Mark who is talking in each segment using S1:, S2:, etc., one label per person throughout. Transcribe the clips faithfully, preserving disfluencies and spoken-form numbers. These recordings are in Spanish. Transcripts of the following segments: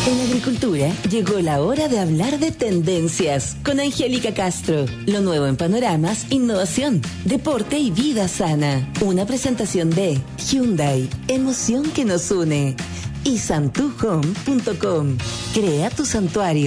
S1: En agricultura llegó la hora de hablar de tendencias con Angélica Castro. Lo nuevo en panoramas, innovación, deporte y vida sana. Una presentación de Hyundai, emoción que nos une. Y santu home punto com. Crea tu santuario.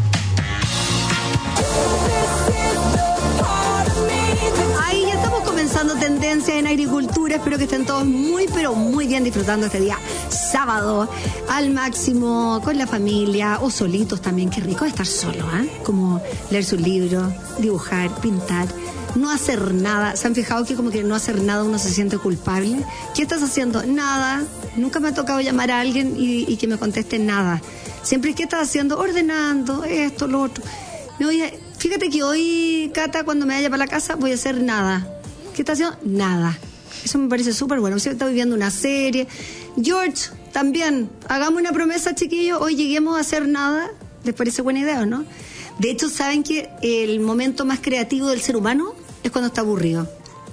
S2: Ahí ya estamos comenzando tendencias en agricultura. Espero que estén todos muy, pero muy bien disfrutando este día sábado al máximo, con la familia o solitos también. Qué rico estar solo, ¿eh? Como leer su libro, dibujar, pintar, no hacer nada. ¿Se han fijado que como que no hacer nada uno se siente culpable? ¿Qué estás haciendo? Nada. Nunca me ha tocado llamar a alguien y, y que me conteste nada. Siempre, ¿qué estás haciendo? Ordenando, esto, lo otro. Me voy a... Fíjate que hoy, Cata, cuando me vaya para la casa, voy a hacer nada. ¿Qué estás haciendo? Nada. Eso me parece súper bueno. Si estoy viendo una serie. George, también, hagamos una promesa, chiquillos. Hoy lleguemos a hacer nada. ¿Les parece buena idea o no? De hecho, ¿saben que el momento más creativo del ser humano es cuando está aburrido?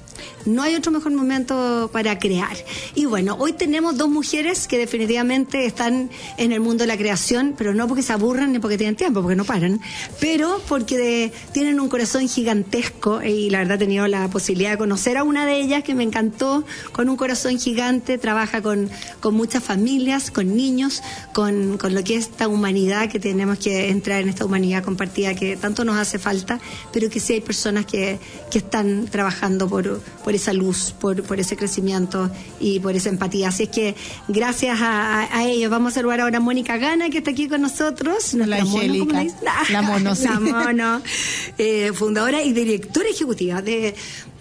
S2: No hay otro mejor momento para crear. Y bueno, hoy tenemos dos mujeres que definitivamente están en el mundo de la creación, pero no porque se aburran ni porque tienen tiempo, porque no paran, pero porque de, tienen un corazón gigantesco. Y la verdad he tenido la posibilidad de conocer a una de ellas que me encantó, con un corazón gigante, trabaja con, con muchas familias, con niños, con, con lo que es esta humanidad, que tenemos que entrar en esta humanidad compartida que tanto nos hace falta, pero que sí hay personas que, que están trabajando por, por esa luz, por, por ese crecimiento y por esa empatía. Así es que gracias a, a, a ellos vamos a saludar ahora a Mónica Gana, que está aquí con nosotros.
S3: La Angélica. La mono, sí.
S2: La mono, eh, fundadora y directora ejecutiva de,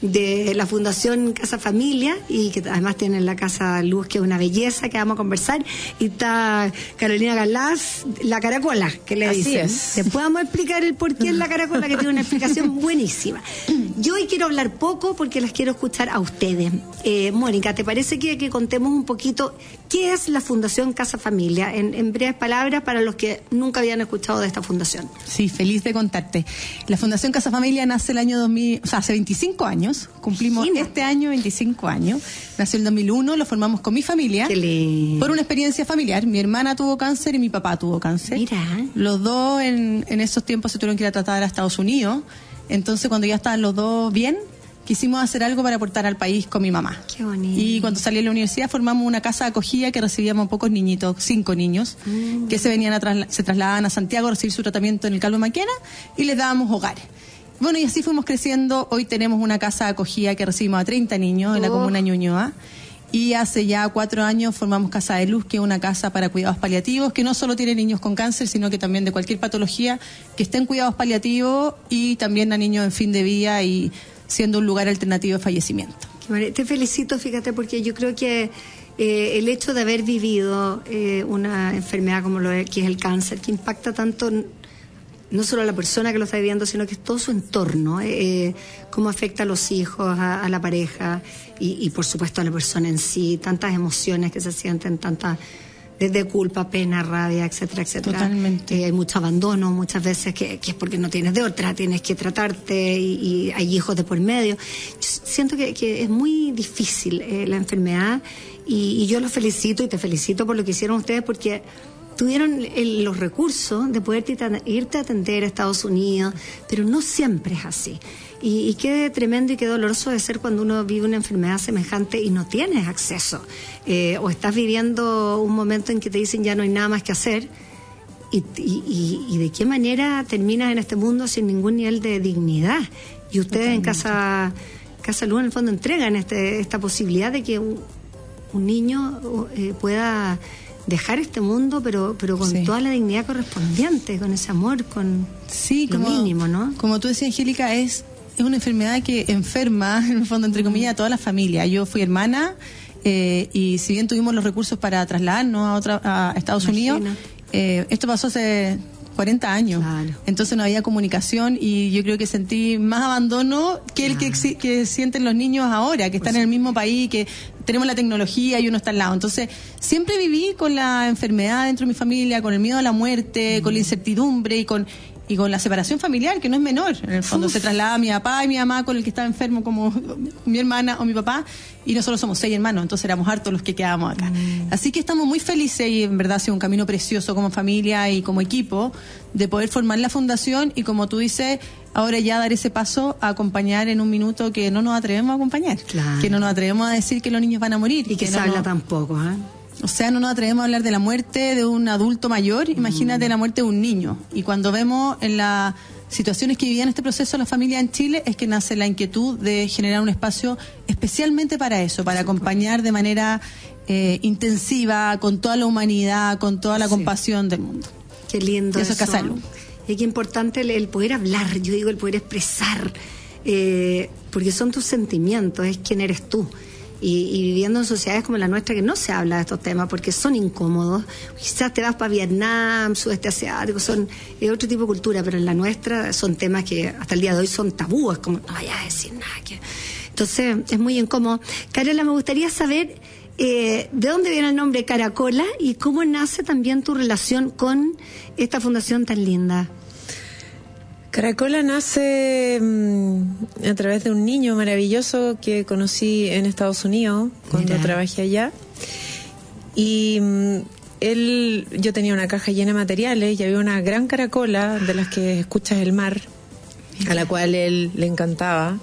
S2: de la Fundación Casa Familia, y que además tiene la Casa Luz, que es una belleza, que vamos a conversar. Y está Carolina Galás, la caracola, que le
S3: Así
S2: dicen.
S3: es.
S2: Después vamos a explicar el por qué es la caracola, que tiene una explicación buenísima. Yo hoy quiero hablar poco porque las quiero escuchar a ustedes. Eh, Mónica, ¿te parece que, que contemos un poquito qué es la Fundación Casa Familia? En, en breves palabras, para los que nunca habían escuchado de esta fundación.
S3: Sí, feliz de contarte. La Fundación Casa Familia nace el año dos mil, o sea, hace veinticinco años. Cumplimos
S2: Imagina.
S3: este año veinticinco años. Nació el dos mil uno, lo formamos con mi familia.
S2: Qué lindo.
S3: Por una experiencia familiar. Mi hermana tuvo cáncer y mi papá tuvo cáncer.
S2: Mira.
S3: Los dos en, en esos tiempos se tuvieron que ir a tratar a Estados Unidos. Entonces, cuando ya estaban los dos bien, quisimos hacer algo para aportar al país con mi mamá.
S2: Qué bonito.
S3: Y cuando salí de la universidad formamos una casa de acogida que recibíamos pocos niñitos, cinco niños, mm. que se venían a trasla- se trasladaban a Santiago a recibir su tratamiento en el Calvo Maquena y les dábamos hogares. Bueno, y así fuimos creciendo. Hoy tenemos una casa de acogida que recibimos a treinta niños en la
S2: Oh.
S3: comuna Ñuñoa. Y hace ya cuatro años formamos Casa de Luz, que es una casa para cuidados paliativos, que no solo tiene niños con cáncer, sino que también de cualquier patología que esté en cuidados paliativos, y también a niños en fin de vida, y siendo un lugar alternativo de fallecimiento.
S2: Te felicito, fíjate, porque yo creo que eh, el hecho de haber vivido eh, una enfermedad como lo es, que es el cáncer, que impacta tanto no solo a la persona que lo está viviendo, sino que es todo su entorno, eh, cómo afecta a los hijos, a, a la pareja y, y por supuesto a la persona en sí, tantas emociones que se sienten, tantas, desde culpa, pena, rabia, etcétera, etcétera.
S3: Totalmente.
S2: Eh, hay mucho abandono muchas veces que, que es porque no tienes de otra, tienes que tratarte, y, y hay hijos de por medio. Yo siento que, que es muy difícil eh, la enfermedad, y, y yo los felicito y te felicito por lo que hicieron ustedes, porque tuvieron el, los recursos de poder irte a atender a Estados Unidos, pero no siempre es así. Y, y qué tremendo y qué doloroso de ser cuando uno vive una enfermedad semejante y no tienes acceso. Eh, o estás viviendo un momento en que te dicen ya no hay nada más que hacer. Y, y, y, y de qué manera terminas en este mundo sin ningún nivel de dignidad. Y ustedes en Casa, Casa Luz, en el fondo, entregan este, esta posibilidad de que un, un niño eh, pueda dejar este mundo, pero pero con sí. toda la dignidad correspondiente, con ese amor, con
S3: sí,
S2: lo
S3: como,
S2: mínimo, ¿no?
S3: Como tú decías, Angélica, es, es una enfermedad que enferma, en el fondo, entre comillas, a toda la familia. Yo fui hermana, eh, y si bien tuvimos los recursos para trasladarnos a, otra, a Estados Imagina. Unidos, eh, esto pasó hace cuarenta años. Claro. Entonces no había comunicación, y yo creo que sentí más abandono que el claro. que, que sienten los niños ahora, que están pues en el mismo país, que tenemos la tecnología y uno está al lado. Entonces siempre viví con la enfermedad dentro de mi familia, con el miedo a la muerte, mm. con la incertidumbre y con... y con la separación familiar, que no es menor. En el fondo Uf. se traslada a mi papá y mi mamá con el que estaba enfermo, como mi hermana o mi papá, y nosotros somos seis hermanos, entonces éramos hartos los que quedábamos acá. Mm. Así que estamos muy felices y en verdad ha sido un camino precioso como familia y como equipo de poder formar la fundación y, como tú dices, ahora ya dar ese paso a acompañar en un minuto que no nos atrevemos a acompañar,
S2: claro.
S3: que no nos atrevemos a decir que los niños van a morir.
S2: Y que, que se
S3: no
S2: habla
S3: nos...
S2: tampoco, ¿eh?
S3: O sea, no nos atrevemos a hablar de la muerte de un adulto mayor, imagínate mm. la muerte de un niño. Y cuando vemos en las situaciones que vivían este proceso las familias en Chile, es que nace la inquietud de generar un espacio especialmente para eso, para acompañar de manera eh, intensiva, con toda la humanidad, con toda la sí. compasión del mundo.
S2: Qué lindo
S3: y eso. Eso es Casalú.
S2: Y qué importante el, el poder hablar, yo digo, el poder expresar, eh, porque son tus sentimientos, es quién eres tú. Y, y viviendo en sociedades como la nuestra, que no se habla de estos temas porque son incómodos. Quizás te vas para Vietnam, sudeste asiático, son es otro tipo de cultura, pero en la nuestra son temas que hasta el día de hoy son tabúes, como no vayas a decir nada. Que... Entonces es muy incómodo. Carola, me gustaría saber eh, de dónde viene el nombre Caracola y cómo nace también tu relación con esta fundación tan linda.
S4: Caracola nace mmm, a través de un niño maravilloso que conocí en Estados Unidos cuando Mira. trabajé allá. Y mmm, él, yo tenía una caja llena de materiales y había una gran caracola de las que escuchas el mar, Mira. a la cual él le encantaba.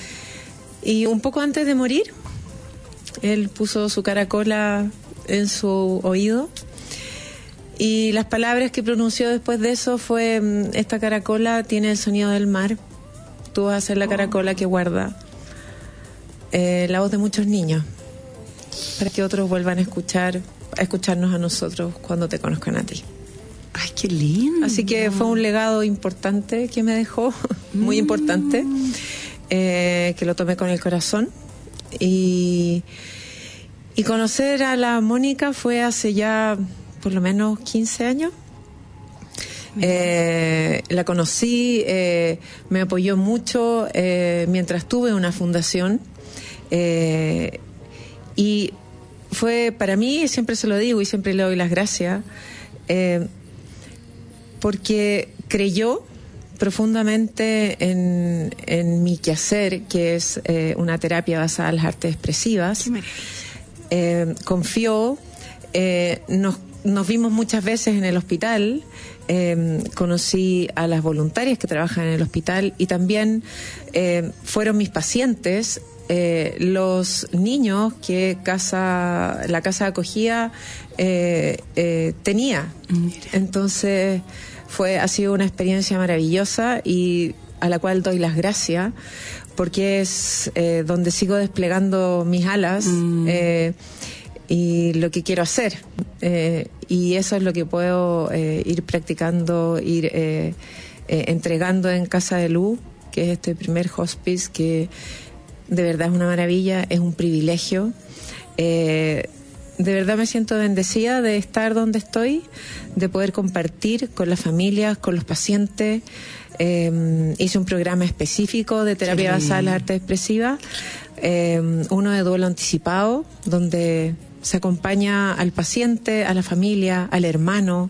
S4: Y un poco antes de morir, él puso su caracola en su oído. Y las palabras que pronunció después de eso fue: esta caracola tiene el sonido del mar, tú vas a ser la caracola que guarda eh, la voz de muchos niños, para que otros vuelvan a escuchar, a escucharnos a nosotros cuando te conozcan a ti.
S2: Ay, qué lindo.
S4: Así que fue un legado importante que me dejó, muy mm. importante, eh, que lo tomé con el corazón. Y, y conocer a la Mónica fue hace ya por lo menos quince años. Eh, la conocí, eh, me apoyó mucho eh, mientras tuve una fundación eh, y fue para mí, siempre se lo digo y siempre le doy las gracias, eh, porque creyó profundamente en, en mi quehacer, que es eh, una terapia basada en las artes expresivas. Eh, confió, eh, nos Nos vimos muchas veces en el hospital, eh, conocí a las voluntarias que trabajan en el hospital y también eh, fueron mis pacientes eh, los niños que casa, la casa de acogida eh, eh, tenía. Mira. Entonces fue, ha sido una experiencia maravillosa y a la cual doy las gracias porque es eh, donde sigo desplegando mis alas. Mm. Eh, y lo que quiero hacer eh, y eso es lo que puedo eh, ir practicando, ir eh, eh, entregando en Casa de Luz, que es este primer hospice que de verdad es una maravilla, es un privilegio. Eh, de verdad me siento bendecida de estar donde estoy, de poder compartir con las familias, con los pacientes. Eh, hice un programa específico de terapia basada en las artes expresivas, eh, uno de duelo anticipado, donde se acompaña al paciente, a la familia, al hermano,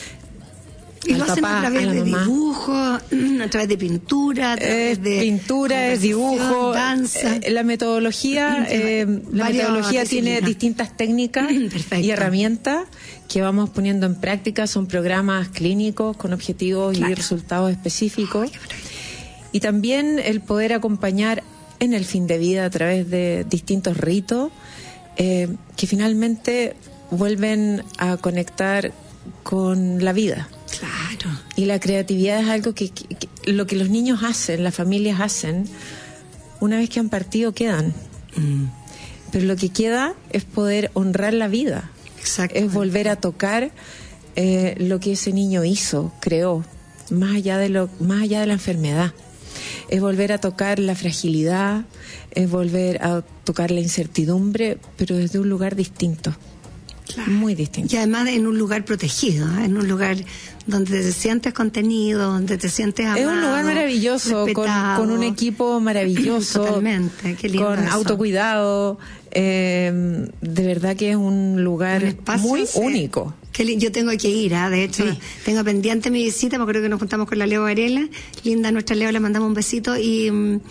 S2: y
S4: al
S2: lo hacen
S4: papá,
S2: a través
S4: a la
S2: de
S4: mamá.
S2: dibujo, a través de pintura, a través
S4: es
S2: de
S4: pintura, es dibujo,
S2: danza.
S4: Eh, la metodología, eh, la metodología tiene distintas técnicas y herramientas que vamos poniendo en práctica. Son programas clínicos con objetivos claro. y resultados específicos. Oh, y también el poder acompañar en el fin de vida a través de distintos ritos eh, que finalmente vuelven a conectar con la vida.
S2: Claro.
S4: Y la creatividad es algo que, que, que lo que los niños hacen, las familias hacen, una vez que han partido quedan. Mm. Pero lo que queda es poder honrar la vida. Es volver a tocar eh, lo que ese niño hizo, creó, más allá de lo, más allá de la enfermedad. Es volver a tocar la fragilidad, es volver a tocar la incertidumbre, pero desde un lugar distinto. Claro. Muy distinto.
S2: Y además en un lugar protegido, ¿eh? En un lugar donde te sientes contenido, donde te sientes amado.
S4: Es un lugar maravilloso, con, con un equipo maravilloso.
S2: Totalmente, qué lindo
S4: con
S2: eso.
S4: Autocuidado. Eh, de verdad que es un lugar un espacio,
S2: muy
S4: sí. único.
S2: Que li- yo tengo que ir, ¿eh? De hecho, sí. tengo pendiente mi visita, me acuerdo que nos juntamos con la Leo Varela, linda nuestra Leo, le mandamos un besito y,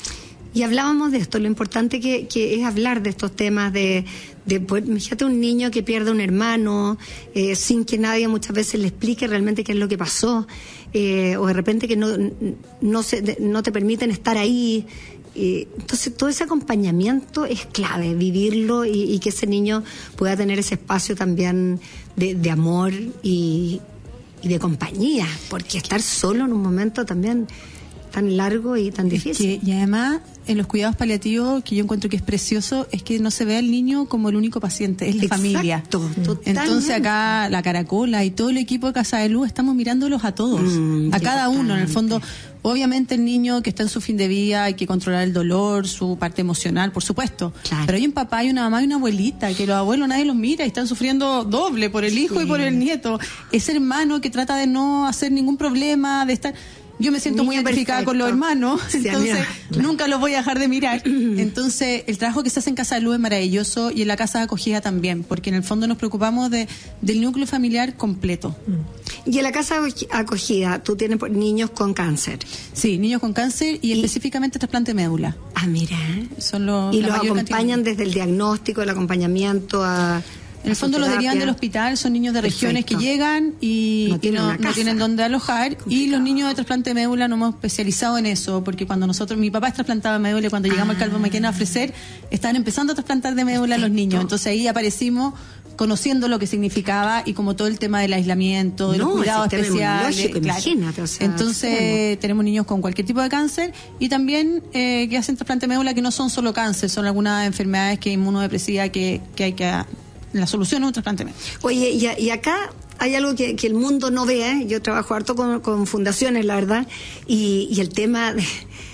S2: y hablábamos de esto, lo importante que, que es hablar de estos temas de, de pues, fíjate, un niño que pierde un hermano, eh, sin que nadie muchas veces le explique realmente qué es lo que pasó, eh, o de repente que no, no, se, de, no te permiten estar ahí. Eh, entonces todo ese acompañamiento es clave, vivirlo y, y que ese niño pueda tener ese espacio también de, de amor y, y de compañía, porque estar solo en un momento también tan largo y tan difícil.
S3: Es que, y además, en los cuidados paliativos, que yo encuentro que es precioso, es que no se ve al niño como el único paciente, es la
S2: Exacto,
S3: familia.
S2: Totalmente.
S3: Entonces acá la Caracola y todo el equipo de Casa de Luz estamos mirándolos a todos, mm, a cada uno, en el fondo. Obviamente el niño que está en su fin de vida hay que controlar el dolor, su parte emocional, por supuesto. Claro. Pero hay un papá y una mamá y una abuelita, que los abuelos nadie los mira y están sufriendo doble por el hijo sí. y por el nieto. Ese hermano que trata de no hacer ningún problema, de estar... Yo me siento Niño muy identificada perfecto. Con los hermanos, sí, entonces amiga. Nunca los voy a dejar de mirar. Entonces, el trabajo que se hace en Casa de Luz es maravilloso y en la Casa de Acogida también, porque en el fondo nos preocupamos de, del núcleo familiar completo.
S2: Y en la Casa de Acogida, tú tienes niños con cáncer.
S3: Sí, niños con cáncer y, y específicamente trasplante de médula.
S2: Ah, mira.
S3: Son los,
S2: y los acompañan desde el diagnóstico, el acompañamiento a...
S3: En el fondo los derivan del hospital, son niños de regiones Perfecto. Que llegan y no tienen, y no, no tienen dónde alojar. Complicado. Y los niños de trasplante de médula nos hemos especializado en eso, porque cuando nosotros, mi papá es trasplantado de médula y cuando ah. llegamos al Calvo Maquena a ofrecer, estaban empezando a trasplantar de médula Perfecto. A los niños. Entonces ahí aparecimos conociendo lo que significaba y como todo el tema del aislamiento, de no, los cuidados especiales. Claro.
S2: Imagínate, o sea,
S3: entonces extremo. Tenemos niños con cualquier tipo de cáncer y también eh, que hacen trasplante de médula que no son solo cáncer, son algunas enfermedades que inmunodepresivas que, que hay que... La solución es un trasplante médico.
S2: Oye, y, y acá hay algo que, que el mundo no ve, ¿eh? Yo trabajo harto con, con fundaciones, la verdad, y, y el tema de...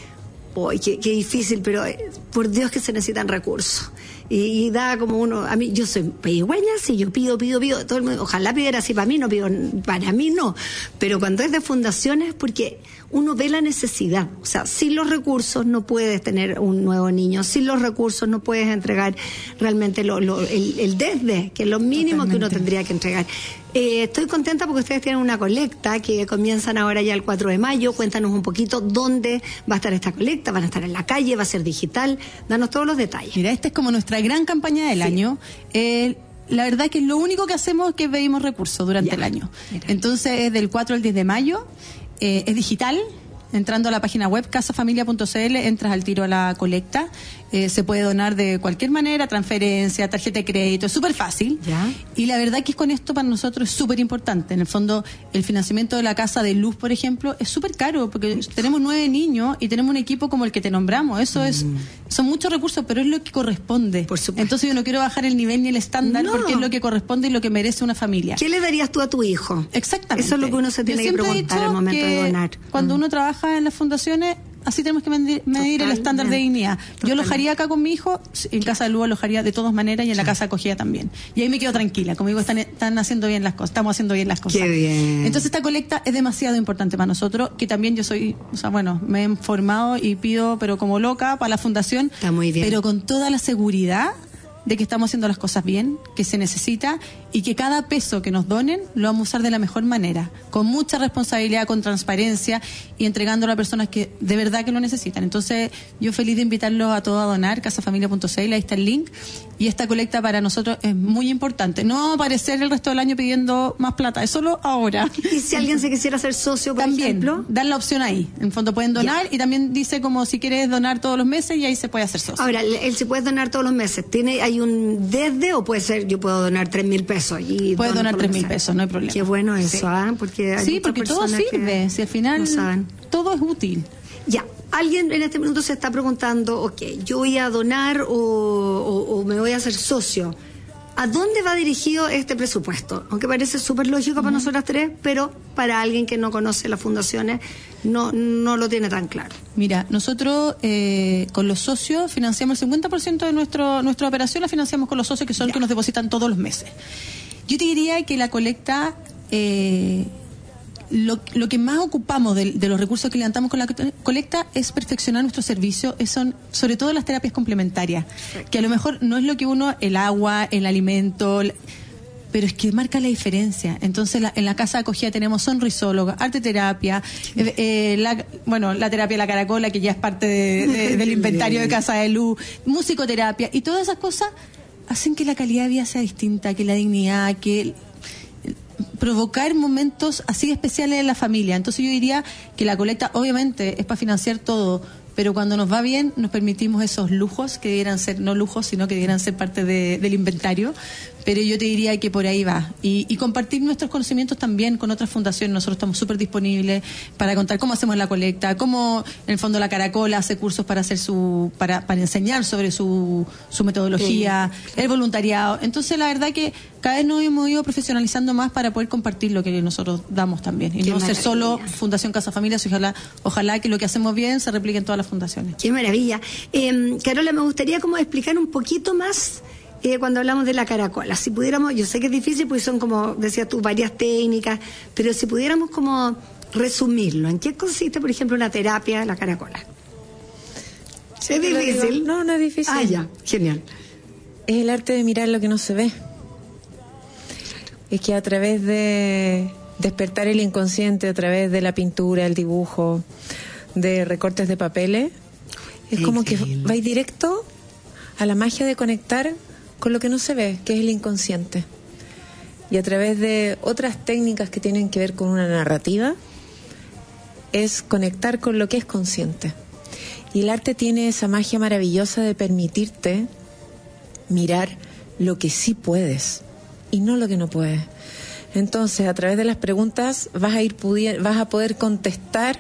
S2: Uy, qué, qué difícil, pero eh, por Dios que se necesitan recursos. Y, y da como uno... A mí, yo soy pedigüeña, si yo pido, pido, pido, todo el mundo, ojalá pidiera así para mí, no pido, para mí no. Pero cuando es de fundaciones, porque uno ve la necesidad. O sea, sin los recursos no puedes tener un nuevo niño, sin los recursos no puedes entregar realmente lo, lo, el, el desde, que es lo mínimo Totalmente. Que uno tendría que entregar. Eh, estoy contenta porque ustedes tienen una colecta que comienzan ahora ya el cuatro de mayo. Cuéntanos un poquito dónde va a estar esta colecta. ¿Van a estar en la calle? ¿Va a ser digital? Danos todos los detalles.
S3: Mira, esta es como nuestra gran campaña del sí. año. Eh, la verdad que lo único que hacemos es que pedimos recursos durante ya. El año. Mira. Entonces es del cuatro al diez de mayo. Eh, es digital. Entrando a la página web casa familia punto c l entras al tiro a la colecta. Eh, se puede donar de cualquier manera, transferencia, tarjeta de crédito, es súper fácil. ¿Ya? Y la verdad que con esto para nosotros es súper importante. En el fondo, el financiamiento de la Casa de Luz, por ejemplo, es súper caro porque tenemos nueve niños y tenemos un equipo como el que te nombramos. Eso mm. es, son muchos recursos, pero es lo que corresponde.
S2: Por supuesto.
S3: Entonces yo no quiero bajar el nivel ni el estándar no. porque es lo que corresponde y lo que merece una familia.
S2: ¿Qué le darías tú a tu hijo?
S3: Exactamente.
S2: Eso es lo que uno se tiene que preguntar al momento de donar.
S3: Cuando mm. uno trabaja en las fundaciones, así tenemos que medir, medir el estándar de dignidad. Totalmente. Yo alojaría acá con mi hijo, en Casa de Luz alojaría de todas maneras y en sí. la Casa Acogida también. Y ahí me quedo tranquila, como digo, están, están haciendo bien las cosas, estamos haciendo bien las cosas.
S2: Qué bien.
S3: Entonces esta colecta es demasiado importante para nosotros, que también yo soy, o sea, bueno, me he informado y pido, pero como loca, para la fundación.
S2: Está muy bien.
S3: Pero con toda la seguridad de que estamos haciendo las cosas bien, que se necesita y que cada peso que nos donen lo vamos a usar de la mejor manera, con mucha responsabilidad, con transparencia y entregándolo a personas que de verdad que lo necesitan. Entonces, yo feliz de invitarlos a todos a donar, casa familia punto c l, ahí está el link. Y esta colecta para nosotros es muy importante. No aparecer el resto del año pidiendo más plata, es solo ahora.
S2: Y si alguien se quisiera hacer socio, por
S3: también,
S2: ejemplo,
S3: dan la opción ahí. En el fondo pueden donar yeah. y también dice como si quieres donar todos los meses y ahí se puede hacer socio.
S2: Ahora, él se puede donar todos los meses. ¿Tiene, hay un desde o puede ser, yo puedo donar tres mil pesos? Y
S3: puedes donar tres mil pesos, no hay problema.
S2: Qué bueno eso,
S3: sí.
S2: ¿ah? Porque hay
S3: sí, porque todo sirve, si al final
S2: no
S3: todo es útil.
S2: Ya, alguien en este minuto se está preguntando, ok, yo voy a donar o, o, o me voy a hacer socio. ¿A dónde va dirigido este presupuesto? Aunque parece súper lógico uh-huh. para nosotras tres, pero para alguien que no conoce las fundaciones no, no lo tiene tan claro.
S3: Mira, nosotros eh, con los socios financiamos el cincuenta por ciento de nuestro, nuestra operación, la financiamos con los socios que son los que nos depositan todos los meses. Yo te diría que la colecta... Eh, Lo, lo que más ocupamos de, de los recursos que levantamos con la colecta es perfeccionar nuestro servicio, son sobre todo las terapias complementarias, que a lo mejor no es lo que uno, el agua, el alimento, pero es que marca la diferencia. Entonces la, en la casa de acogida tenemos sonrisóloga, arte terapia, eh, eh, la, bueno, la terapia de la caracola, que ya es parte de, de, del inventario de Casa de Luz, musicoterapia, y todas esas cosas hacen que la calidad de vida sea distinta, que la dignidad, que provocar momentos así especiales en la familia. Entonces yo diría que la colecta obviamente es para financiar todo, pero cuando nos va bien nos permitimos esos lujos que debieran ser, no lujos, sino que debieran ser parte de, del inventario. Pero yo te diría que por ahí va. Y, y compartir nuestros conocimientos también con otras fundaciones. Nosotros estamos súper disponibles para contar cómo hacemos la colecta, cómo en el fondo la Caracola hace cursos para hacer su, para, para enseñar sobre su, su metodología, sí, el voluntariado. Entonces la verdad que cada vez nos hemos ido profesionalizando más para poder compartir lo que nosotros damos también. Y Qué no maravilla. Ser solo Fundación Casa Familia, ojalá, ojalá que lo que hacemos bien se replique en todas las fundaciones.
S2: Qué maravilla. Eh, Carola, me gustaría como explicar un poquito más Eh, cuando hablamos de la caracola, si pudiéramos, yo sé que es difícil porque son como, decías tú, varias técnicas, pero si pudiéramos como resumirlo, ¿en qué consiste, por ejemplo, una terapia de la caracola?
S4: Sí,
S2: ¿Es difícil?
S4: Digo, no, no es difícil.
S2: Ah, ya, genial.
S4: Es el arte de mirar lo que no se ve. Es que a través de despertar el inconsciente, a través de la pintura, el dibujo, de recortes de papeles, es Increíble. Como que vais directo a la magia de conectar con lo que no se ve, que es el inconsciente. Y a través de otras técnicas que tienen que ver con una narrativa, es conectar con lo que es consciente. Y el arte tiene esa magia maravillosa de permitirte mirar lo que sí puedes y no lo que no puedes. Entonces, a través de las preguntas vas a ir pudi- vas a poder contestar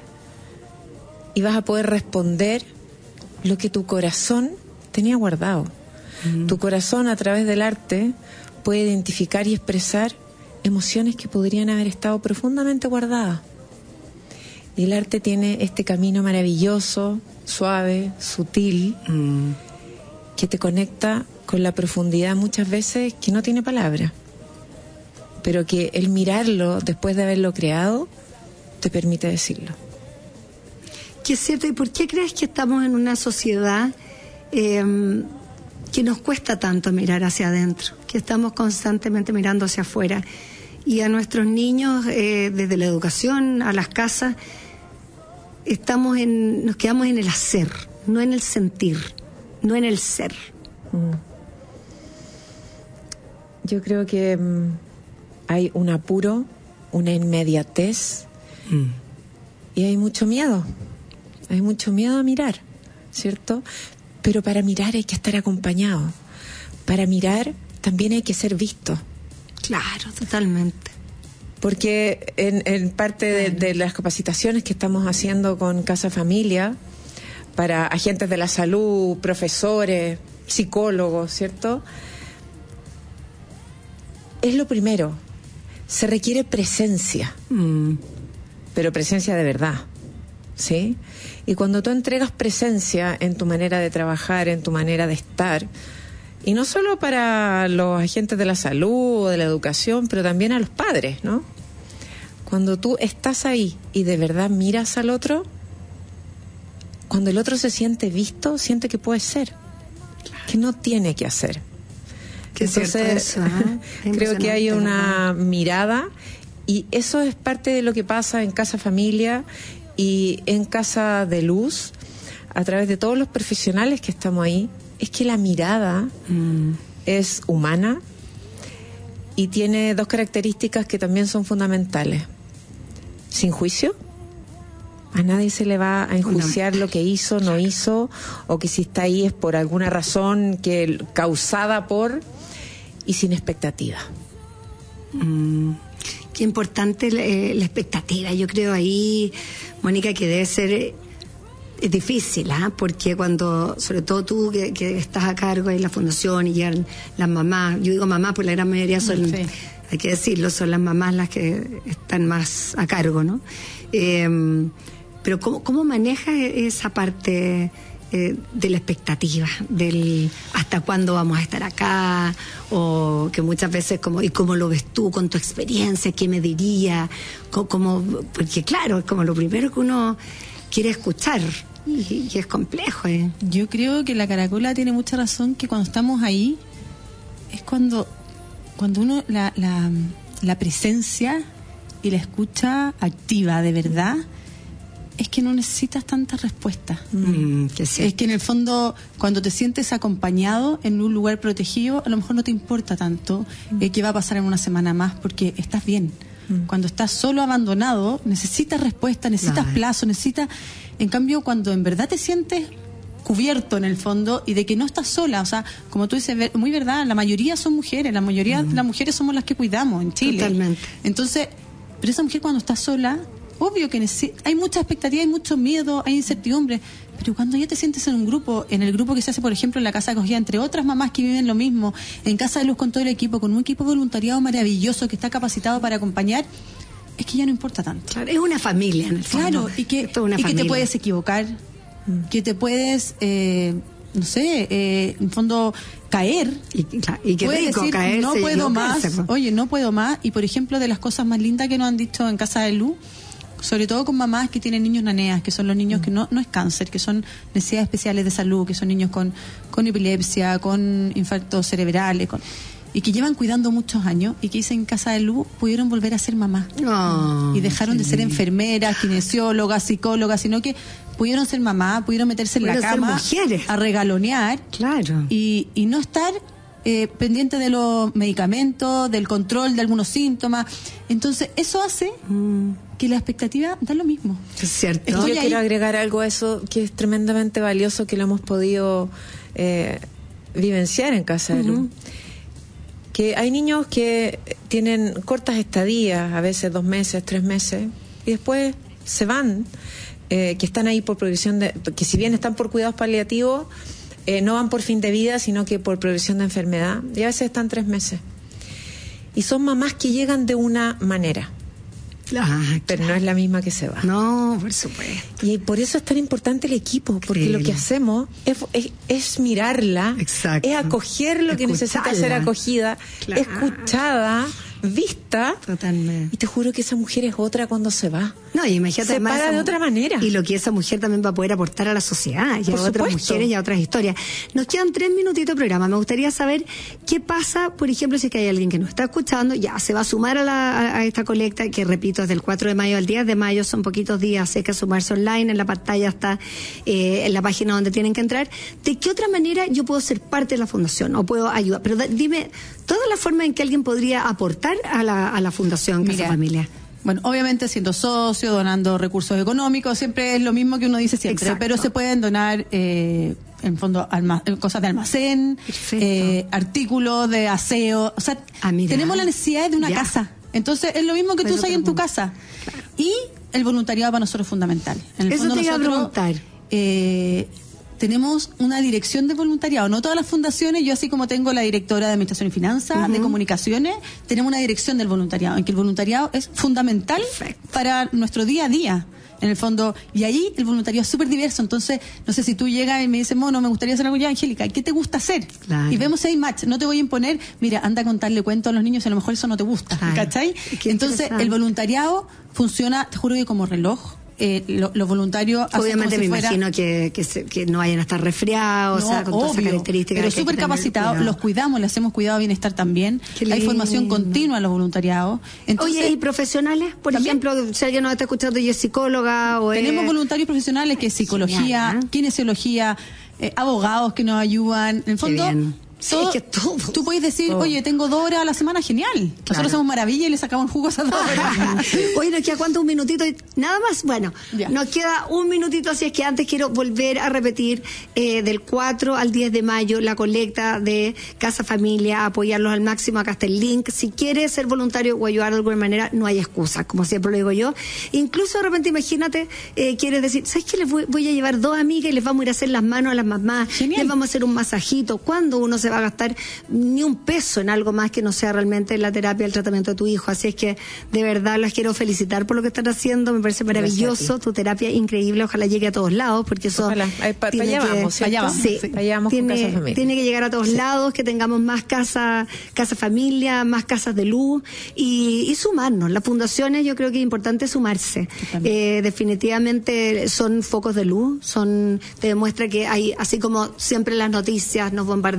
S4: y vas a poder responder lo que tu corazón tenía guardado. Mm. Tu corazón, a través del arte, puede identificar y expresar emociones que podrían haber estado profundamente guardadas. Y el arte tiene este camino maravilloso, suave, sutil, mm. que te conecta con la profundidad muchas veces que no tiene palabra, pero que el mirarlo después de haberlo creado te permite decirlo.
S2: Que es cierto. ¿Y por qué crees que estamos en una sociedad eh, que nos cuesta tanto mirar hacia adentro, que estamos constantemente mirando hacia afuera? Y a nuestros niños, eh, desde la educación a las casas, estamos en, nos quedamos en el hacer, no en el sentir, no en el ser.
S4: Mm. Yo creo que mm, hay un apuro, una inmediatez, mm. y hay mucho miedo. Hay mucho miedo a mirar, ¿cierto? Pero para mirar hay que estar acompañado. Para mirar también hay que ser visto.
S2: Claro, totalmente.
S4: Porque en, en parte de, de las capacitaciones que estamos haciendo con Casa Familia, para agentes de la salud, profesores, psicólogos, ¿cierto? Es lo primero. Se requiere presencia, mm. pero presencia de verdad, ¿sí? Y cuando tú entregas presencia en tu manera de trabajar, en tu manera de estar, y no solo para los agentes de la salud o de la educación, pero también a los padres, ¿no? Cuando tú estás ahí y de verdad miras al otro, cuando el otro se siente visto, siente que puede ser, claro. que no tiene que hacer.
S2: Qué Entonces, eso, ¿eh?
S4: creo que hay una mirada, y eso es parte de lo que pasa en Casa Familia y en Casa de Luz, a través de todos los profesionales que estamos ahí. Es que la mirada mm. es humana y tiene dos características que también son fundamentales. Sin juicio. A nadie se le va a enjuiciar no. lo que hizo, no hizo, o que si está ahí es por alguna razón que causada por, y sin expectativa.
S2: Mm. Qué importante eh, la expectativa. Yo creo ahí, Mónica, que debe ser eh, es difícil, ¿ah? Porque cuando, sobre todo tú que, que estás a cargo de la fundación y llegan las mamás, yo digo mamás porque la gran mayoría son, sí. hay que decirlo, son las mamás las que están más a cargo, ¿no? Eh, pero ¿cómo, cómo manejas esa parte eh, de la expectativa, del hasta cuándo vamos a estar acá, o que muchas veces como, ¿y cómo lo ves tú con tu experiencia? ¿Qué me diría? ¿Cómo? Porque claro, es como lo primero que uno quiere escuchar, y, y es complejo. ¿eh?
S3: Yo creo que la Caracola tiene mucha razón, que cuando estamos ahí es cuando cuando uno la, la, la presencia y la escucha activa de verdad, es que no necesitas tantas respuestas.
S2: Mm, que sí.
S3: Es que en el fondo, cuando te sientes acompañado en un lugar protegido, a lo mejor no te importa tanto mm. eh, qué va a pasar en una semana más, porque estás bien. Mm. Cuando estás solo, abandonado, necesitas respuesta, necesitas claro. plazo, necesitas... En cambio, cuando en verdad te sientes cubierto en el fondo y de que no estás sola, o sea, como tú dices, muy verdad, la mayoría son mujeres, la mayoría mm. de las mujeres somos las que cuidamos en Chile.
S2: Totalmente.
S3: Entonces, pero esa mujer cuando está sola... Obvio que necesita, hay mucha expectativa, hay mucho miedo, hay incertidumbre, pero cuando ya te sientes en un grupo, en el grupo que se hace, por ejemplo, en la Casa de Acogida, entre otras mamás que viven lo mismo, en Casa de Luz con todo el equipo, con un equipo voluntariado maravilloso que está capacitado para acompañar, es que ya no importa tanto.
S2: Claro, es una familia en el fondo.
S3: Claro, y que, y que te puedes equivocar, mm. que te puedes, eh, no sé, eh, en fondo... caer
S2: y, y que
S3: puede
S2: rico
S3: decir,
S2: caerse,
S3: no puedo más,
S2: pues.
S3: oye, no puedo más. Y por ejemplo, de las cosas más lindas que nos han dicho en Casa de Luz, sobre todo con mamás que tienen niños naneas, que son los niños mm. que no, no es cáncer, que son necesidades especiales de salud, que son niños con, con epilepsia, con infartos cerebrales, con, y que llevan cuidando muchos años y que dicen en Casa de Luz pudieron volver a ser mamás
S2: oh,
S3: y dejaron de ser enfermeras, kinesiólogas, psicólogas, sino que pudieron ser mamás, pudieron meterse en
S2: pudieron
S3: la cama a regalonear
S2: claro.
S3: y, y no estar eh, pendiente de los medicamentos, del control de algunos síntomas. Entonces eso hace mm. que la expectativa da lo mismo.
S2: Es cierto.
S4: Yo quiero agregar algo a eso que es tremendamente valioso, que lo hemos podido eh, vivenciar en Casa de Luz. Uh-huh. Que hay niños que tienen cortas estadías, a veces dos meses, tres meses, y después se van, eh, que están ahí por progresión de, que si bien están por cuidados paliativos, eh, no van por fin de vida, sino que por progresión de enfermedad, y a veces están tres meses. Y son mamás que llegan de una manera,
S2: ah,
S4: pero
S2: claro.
S4: no es la misma que se va.
S2: No, por supuesto.
S4: Y por eso es tan importante el equipo, porque
S2: sí.
S4: lo que hacemos es, es, es mirarla,
S2: exacto.
S4: es acoger lo que
S2: Escucharla.
S4: necesita ser acogida, claro. escuchada, vista.
S2: Totalmente.
S4: Y te juro que esa mujer es otra cuando se va.
S2: No, y imagínate,
S4: se para de otra manera.
S2: Y lo que esa mujer también va a poder aportar a la sociedad y
S4: Por
S2: a otras
S4: supuesto.
S2: mujeres y a otras historias. Nos quedan tres minutitos de programa. Me gustaría saber qué pasa, por ejemplo, si es que hay alguien que nos está escuchando, ya se va a sumar a, la, a, a esta colecta, que repito, es del cuatro de mayo al diez de mayo, son poquitos días, hay que sumarse online, en la pantalla está eh, en la página donde tienen que entrar. ¿De qué otra manera yo puedo ser parte de la fundación o puedo ayudar? Pero da, dime todas las formas en que alguien podría aportar a la, a la fundación Casa
S3: Mira,
S2: Familia.
S3: Bueno, obviamente siendo socio, donando recursos económicos, siempre es lo mismo que uno dice siempre,
S2: exacto.
S3: pero se pueden donar eh, en fondo alma, cosas de almacén, eh, artículos de aseo, o sea,
S2: ah,
S3: tenemos la necesidad de una
S2: ya.
S3: casa, entonces es lo mismo que tú usas en tu casa. Claro. Y el voluntariado para nosotros es fundamental. En el
S2: Eso
S3: fondo
S2: te iba
S3: nosotros,
S2: a preguntar.
S3: Eh, tenemos una dirección de voluntariado, no todas las fundaciones, yo así como tengo la directora de Administración y Finanzas, uh-huh. de Comunicaciones, tenemos una dirección del voluntariado, en que el voluntariado es fundamental Perfecto. Para nuestro día a día, en el fondo, y ahí el voluntariado es súper diverso, entonces, no sé si tú llegas y me dices, mono, me gustaría hacer algo ya, Angélica, ¿qué te gusta hacer?
S2: Claro.
S3: Y vemos si hay match, no te voy a imponer, mira, anda a contarle cuentos a los niños, y a lo mejor eso no te gusta, claro. ¿cachai? Entonces, el voluntariado funciona, te juro que como reloj. Eh, lo, los voluntarios
S2: obviamente
S3: como si
S2: me
S3: fuera...
S2: imagino que, que, se, que no vayan a estar resfriados,
S3: no,
S2: o sea, con todas esas características,
S3: pero súper capacitados, los cuidamos, les hacemos cuidado de bienestar también, hay formación continua en los voluntariados. Entonces,
S2: oye, ¿y profesionales? Por ¿también? Ejemplo, si alguien nos está escuchando y es psicóloga o
S3: tenemos
S2: es...
S3: voluntarios profesionales que es psicología, genial, ¿eh? Kinesiología, eh, abogados que nos ayudan, en el fondo... Todo, sí, es que todo. Tú puedes decir, todo. Oye, tengo dos horas a la semana, genial. Claro. Nosotros hacemos maravilla y le sacamos jugo a esas dos horas.
S2: Oye, nos queda cuánto, un minutito y nada más. Bueno, ya. Nos queda un minutito, así es que antes quiero volver a repetir eh, del cuatro al diez de mayo la colecta de Casa Familia, apoyarlos al máximo. Acá está el link. Si quieres ser voluntario o ayudar de alguna manera, no hay excusa, como siempre lo digo yo. Incluso de repente, imagínate, eh, quieres decir, ¿sabes qué? Les voy, voy a llevar dos amigas y les vamos a ir a hacer las manos a las mamás. Genial. Les vamos a hacer un masajito. ¿Cuándo uno se va a gastar ni un peso en algo más que no sea realmente la terapia, el tratamiento de tu hijo? Así es que de verdad las quiero felicitar por lo que están haciendo, me parece maravilloso, tu terapia increíble, ojalá llegue a todos lados, porque eso
S4: ojalá. Ay, pa,
S2: tiene
S4: allá
S2: que,
S4: vamos, allá vamos,
S2: sí,
S4: sí. allá vamos
S2: tiene,
S4: con Casa Familia.
S2: Tiene que llegar a todos sí. lados, que tengamos más casa, casa familia, más casas de luz y, y sumarnos. Las fundaciones yo creo que es importante sumarse. Eh, definitivamente son focos de luz, son te demuestra que hay, así como siempre las noticias nos bombardean con todo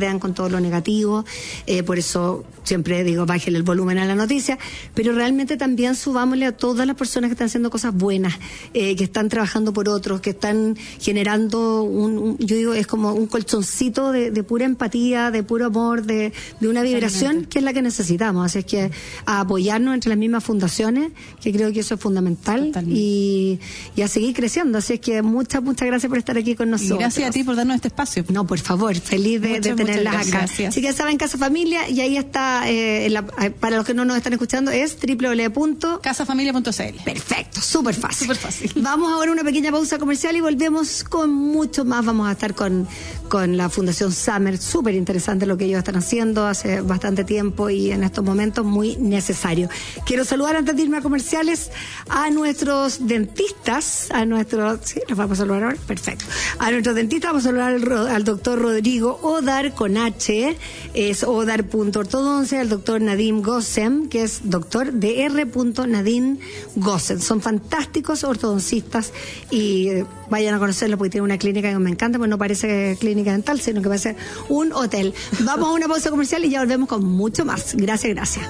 S2: todo lo negativo, eh, por eso siempre digo, bájale el volumen a la noticia, pero realmente también subámosle a todas las personas que están haciendo cosas buenas, eh, que están trabajando por otros, que están generando un, un yo digo, es como un colchoncito de, de pura empatía, de puro amor, de, de una vibración que es la que necesitamos. Así es que a apoyarnos entre las mismas fundaciones, que creo que eso es fundamental, y, y a seguir creciendo. Así es que muchas, muchas gracias por estar aquí con nosotros.
S3: Y gracias a ti por darnos este espacio.
S2: No, por favor, feliz de, muchas, de tenerlas acá.
S3: Gracias.
S2: Así que ya saben, Casa Familia, y ahí está, eh, en la, para los que no nos están escuchando, es doble u doble u doble u punto
S3: casa familia punto c l.
S2: Perfecto, súper fácil.
S3: Súper fácil.
S2: Vamos ahora a una pequeña pausa comercial y volvemos con mucho más. Vamos a estar con, con la Fundación Summer, súper interesante lo que ellos están haciendo hace bastante tiempo y en estos momentos muy necesario. Quiero saludar antes de irme a comerciales a nuestros dentistas, a nuestros, sí, los vamos a saludar ahora, perfecto. A nuestros dentistas vamos a saludar al, al doctor Rodrigo Odar con H, es odar punto ortodoncia, al doctor Nadim Gossem, que es doctor D R Nadim Gossem. Son fantásticos ortodoncistas y eh, vayan a conocerlo porque tiene una clínica que me encanta, pues no parece clínica dental, sino que parece un hotel. Vamos a una pausa comercial y ya volvemos con mucho más. Gracias, gracias.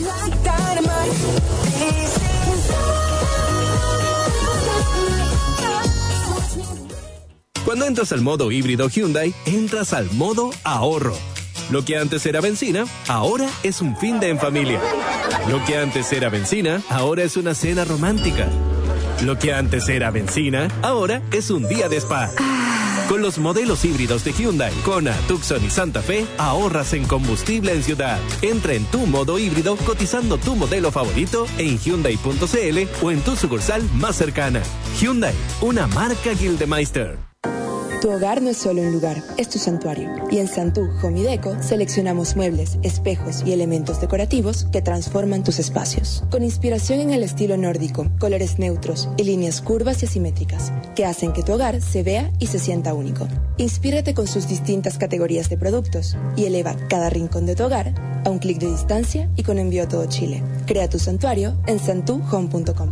S5: Cuando entras al modo híbrido Hyundai, entras al modo ahorro. Lo que antes era benzina, ahora es un fin de en familia. Lo que antes era benzina, ahora es una cena romántica. Lo que antes era benzina, ahora es un día de spa. Con los modelos híbridos de Hyundai, Kona, Tucson y Santa Fe, ahorras en combustible en ciudad. Entra en tu modo híbrido cotizando tu modelo favorito en Hyundai punto c l o en tu sucursal más cercana. Hyundai, una marca Gildemeister.
S6: Tu hogar no es solo un lugar, es tu santuario. Y en Santú Home y Deco seleccionamos muebles, espejos y elementos decorativos que transforman tus espacios. Con inspiración en el estilo nórdico, colores neutros y líneas curvas y asimétricas, que hacen que tu hogar se vea y se sienta único. Inspírate con sus distintas categorías de productos y eleva cada rincón de tu hogar a un clic de distancia y con envío a todo Chile. Crea tu santuario en santú home punto com.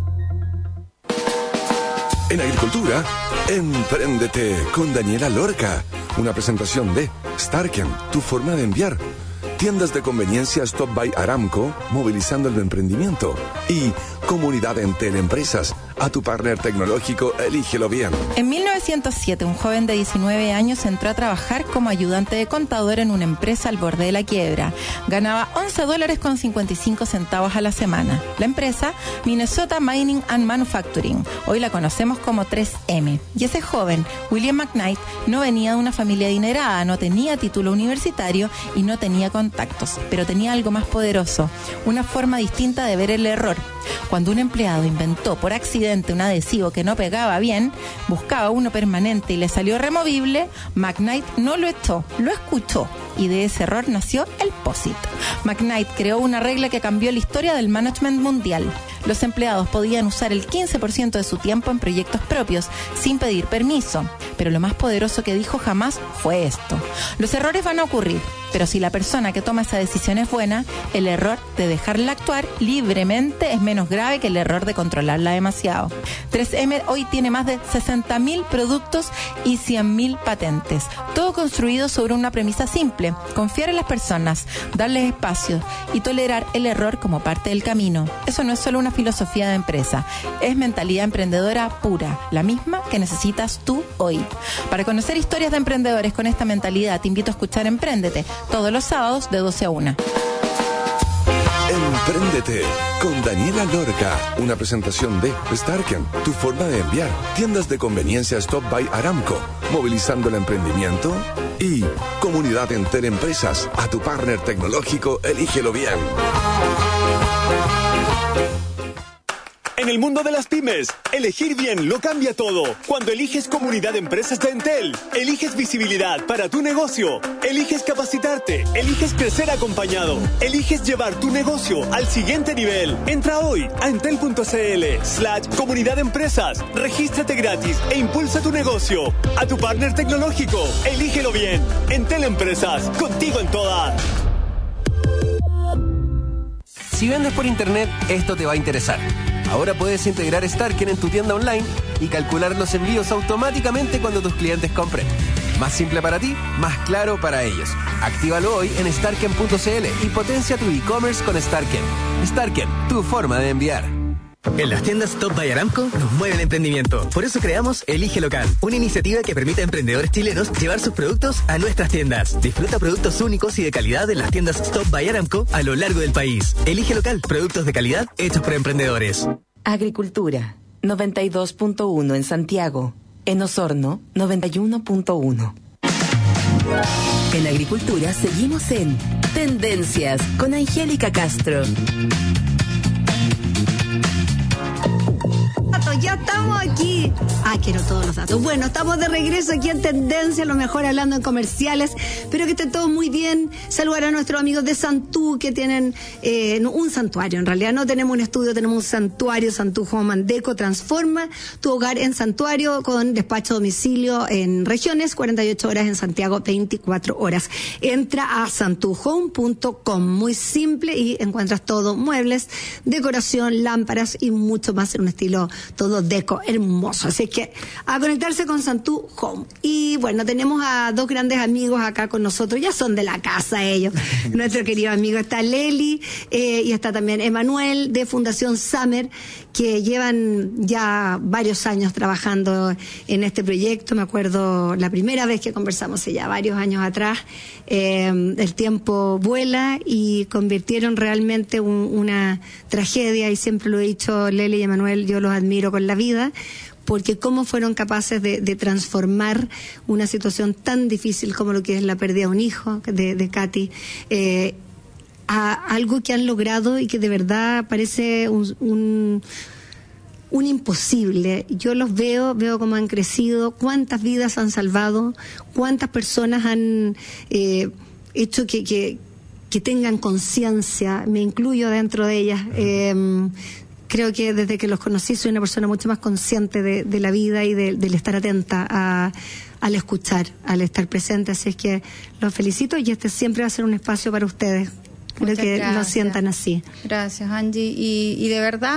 S7: En agricultura, empréndete con Daniela Lorca. Una presentación de Starken, tu forma de enviar. Tiendas de conveniencia Stop by Aramco, movilizando el emprendimiento. Y Comunidad Entel Empresas. A tu partner tecnológico, elígelo bien.
S8: En mil novecientos siete, un joven de diecinueve años entró a trabajar como ayudante de contador en una empresa al borde de la quiebra. Ganaba once dólares con cincuenta y cinco centavos a la semana. La empresa, Minnesota Mining and Manufacturing. Hoy la conocemos como tres eme. Y ese joven, William McKnight, no venía de una familia adinerada, no tenía título universitario y no tenía contactos, pero tenía algo más poderoso, una forma distinta de ver el error. Cuando un empleado inventó por accidente un adhesivo que no pegaba bien, buscaba uno permanente y le salió removible, McKnight no lo echó, lo escuchó, y de ese error nació el POSIT. McKnight creó una regla que cambió la historia del management mundial. Los empleados podían usar el quince por ciento de su tiempo en proyectos propios, sin pedir permiso. Pero lo más poderoso que dijo jamás fue esto: los errores van a ocurrir, pero si la persona que toma esa decisión es buena, el error de dejarla actuar libremente es menos grave que el error de controlarla demasiado. tres eme hoy tiene más de sesenta mil productos y cien mil patentes, todo construido sobre una premisa simple: confiar en las personas, darles espacio y tolerar el error como parte del camino. Eso no es solo una filosofía de empresa, es mentalidad emprendedora pura, la misma que necesitas tú hoy. Para conocer historias de emprendedores con esta mentalidad, te invito a escuchar Empréndete, todos los sábados de doce a una.
S7: Empréndete con Daniela Lorca. Una presentación de Starken, tu forma de enviar. Tiendas de conveniencia Stop by Aramco, movilizando el emprendimiento. Y Comunidad Entel Empresas. A tu partner tecnológico, elígelo bien.
S9: En el mundo de las pymes, elegir bien lo cambia todo. Cuando eliges Comunidad de Empresas de Entel, eliges visibilidad para tu negocio, eliges capacitarte, eliges crecer acompañado, eliges llevar tu negocio al siguiente nivel. Entra hoy a entel punto cl slash Comunidad de Empresas, regístrate gratis e impulsa tu negocio. A tu partner tecnológico, elígelo bien. Entel Empresas, contigo en todas.
S10: Si vendes por internet, esto te va a interesar. Ahora puedes integrar Starken en tu tienda online y calcular los envíos automáticamente cuando tus clientes compren. Más simple para ti, más claro para ellos. Actívalo hoy en starken punto c l y potencia tu e-commerce con Starken. Starken, tu forma de enviar.
S11: En las tiendas Top by Aramco nos mueve el emprendimiento. Por eso creamos Elige Local, una iniciativa que permite a emprendedores chilenos llevar sus productos a nuestras tiendas. Disfruta productos únicos y de calidad en las tiendas Top by Aramco a lo largo del país. Elige Local, productos de calidad hechos por emprendedores.
S1: Agricultura, noventa y dos punto uno en Santiago. En Osorno, noventa y uno punto uno. En Agricultura seguimos en Tendencias con Angélica Castro.
S2: Ya estamos aquí. Ah, quiero todos los datos. Bueno, estamos de regreso aquí en Tendencia, a lo mejor hablando en comerciales. Espero que estén todos muy bien. Saludar a nuestros amigos de Santú, que tienen eh, un santuario. En realidad no tenemos un estudio, tenemos un santuario. Santú Home and Deco transforma tu hogar en santuario con despacho a domicilio en regiones, cuarenta y ocho horas en Santiago, veinticuatro horas. Entra a santu home punto com, muy simple, y encuentras todo: muebles, decoración, lámparas y mucho más en un estilo todo deco hermoso. Así que a conectarse con Santú Home. Y bueno, tenemos a dos grandes amigos acá con nosotros, ya son de la casa ellos. Nuestro querido amigo está Leli eh, y está también Emanuel de Fundación Summer, que llevan ya varios años trabajando en este proyecto. Me acuerdo la primera vez que conversamos, hace ya varios años atrás. Eh, el tiempo vuela y convirtieron realmente un, una tragedia, y siempre lo he dicho, Leli y Emanuel, yo los admiro con la vida, porque cómo fueron capaces de, de transformar una situación tan difícil como lo que es la pérdida de un hijo de, de Katy, eh, a algo que han logrado y que de verdad parece un, un, un imposible. Yo los veo, veo cómo han crecido, cuántas vidas han salvado, cuántas personas han eh, hecho que, que, que tengan conciencia, me incluyo dentro de ellas. Eh, creo que desde que los conocí soy una persona mucho más consciente de, de la vida y de, del estar atenta a, al escuchar, al estar presente. Así es que los felicito, y este siempre va a ser un espacio para ustedes. Creo Muchas que gracias. Lo sientan así.
S12: Gracias, Angie. Y, y de verdad,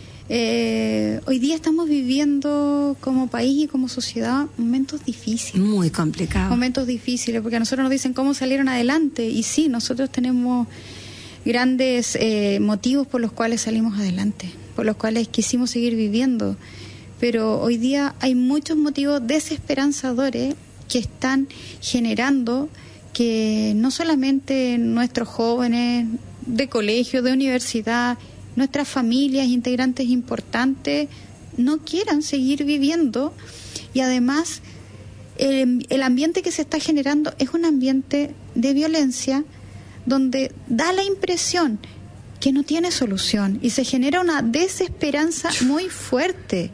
S12: eh, hoy día estamos viviendo como país y como sociedad momentos difíciles.
S2: Muy complicados.
S12: Momentos difíciles, porque a nosotros nos dicen cómo salieron adelante. Y sí, nosotros tenemos grandes eh, motivos por los cuales salimos adelante, por los cuales quisimos seguir viviendo. Pero hoy día hay muchos motivos desesperanzadores que están generando que no solamente nuestros jóvenes de colegio, de universidad, nuestras familias, integrantes importantes, no quieran seguir viviendo. Y además, el, el ambiente que se está generando es un ambiente de violencia donde da la impresión que no tiene solución y se genera una desesperanza muy fuerte.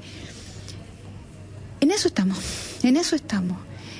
S12: En eso estamos, en eso estamos.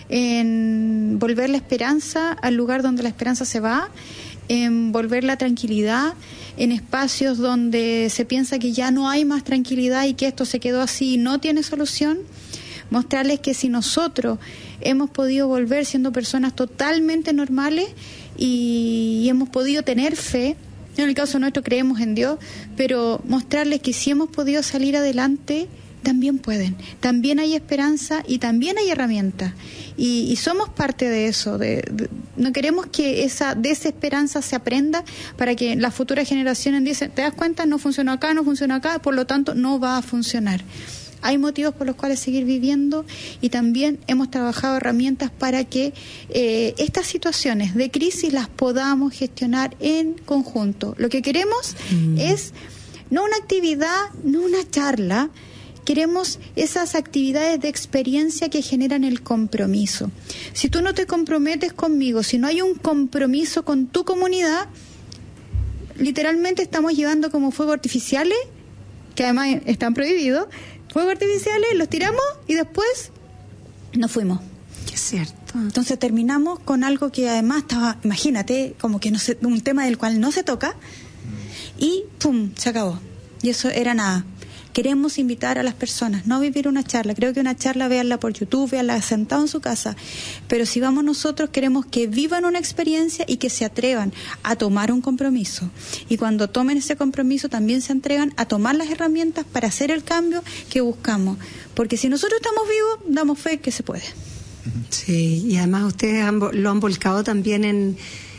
S12: En volver la esperanza al lugar donde la esperanza se va, en volver la tranquilidad en espacios donde se piensa que ya no hay más tranquilidad y que esto se quedó así y no tiene solución. Mostrarles que si nosotros hemos podido volver siendo personas totalmente normales y, y hemos podido tener fe, en el caso nuestro creemos en Dios, pero mostrarles que si hemos podido salir adelante, también pueden, también hay esperanza y también hay herramientas, y, y somos parte de eso. De, de, no queremos que esa desesperanza se aprenda para que las futuras generaciones dicen, ¿te das cuenta? No funcionó acá, no funcionó acá, por lo tanto no va a funcionar. Hay motivos por los cuales seguir viviendo, y también hemos trabajado herramientas para que eh, estas situaciones de crisis las podamos gestionar en conjunto. Lo que queremos mm. es no una actividad, no una charla. Queremos esas actividades de experiencia que generan el compromiso. Si tú no te comprometes conmigo, si no hay un compromiso con tu comunidad, literalmente estamos llevando como fuegos artificiales, que además están prohibidos, fuegos artificiales, los tiramos y después nos fuimos.
S2: Que es cierto.
S12: Entonces terminamos con algo que además estaba, imagínate, como que no se, un tema del cual no se toca, y ¡pum!, se acabó. Y eso era nada. Queremos invitar a las personas, no a vivir una charla. Creo que una charla, véanla por YouTube, véanla sentado en su casa. Pero si vamos nosotros, queremos que vivan una experiencia y que se atrevan a tomar un compromiso. Y cuando tomen ese compromiso, también se entregan a tomar las herramientas para hacer el cambio que buscamos. Porque si nosotros estamos vivos, damos fe que se puede.
S2: Sí, y además ustedes han, lo han volcado también en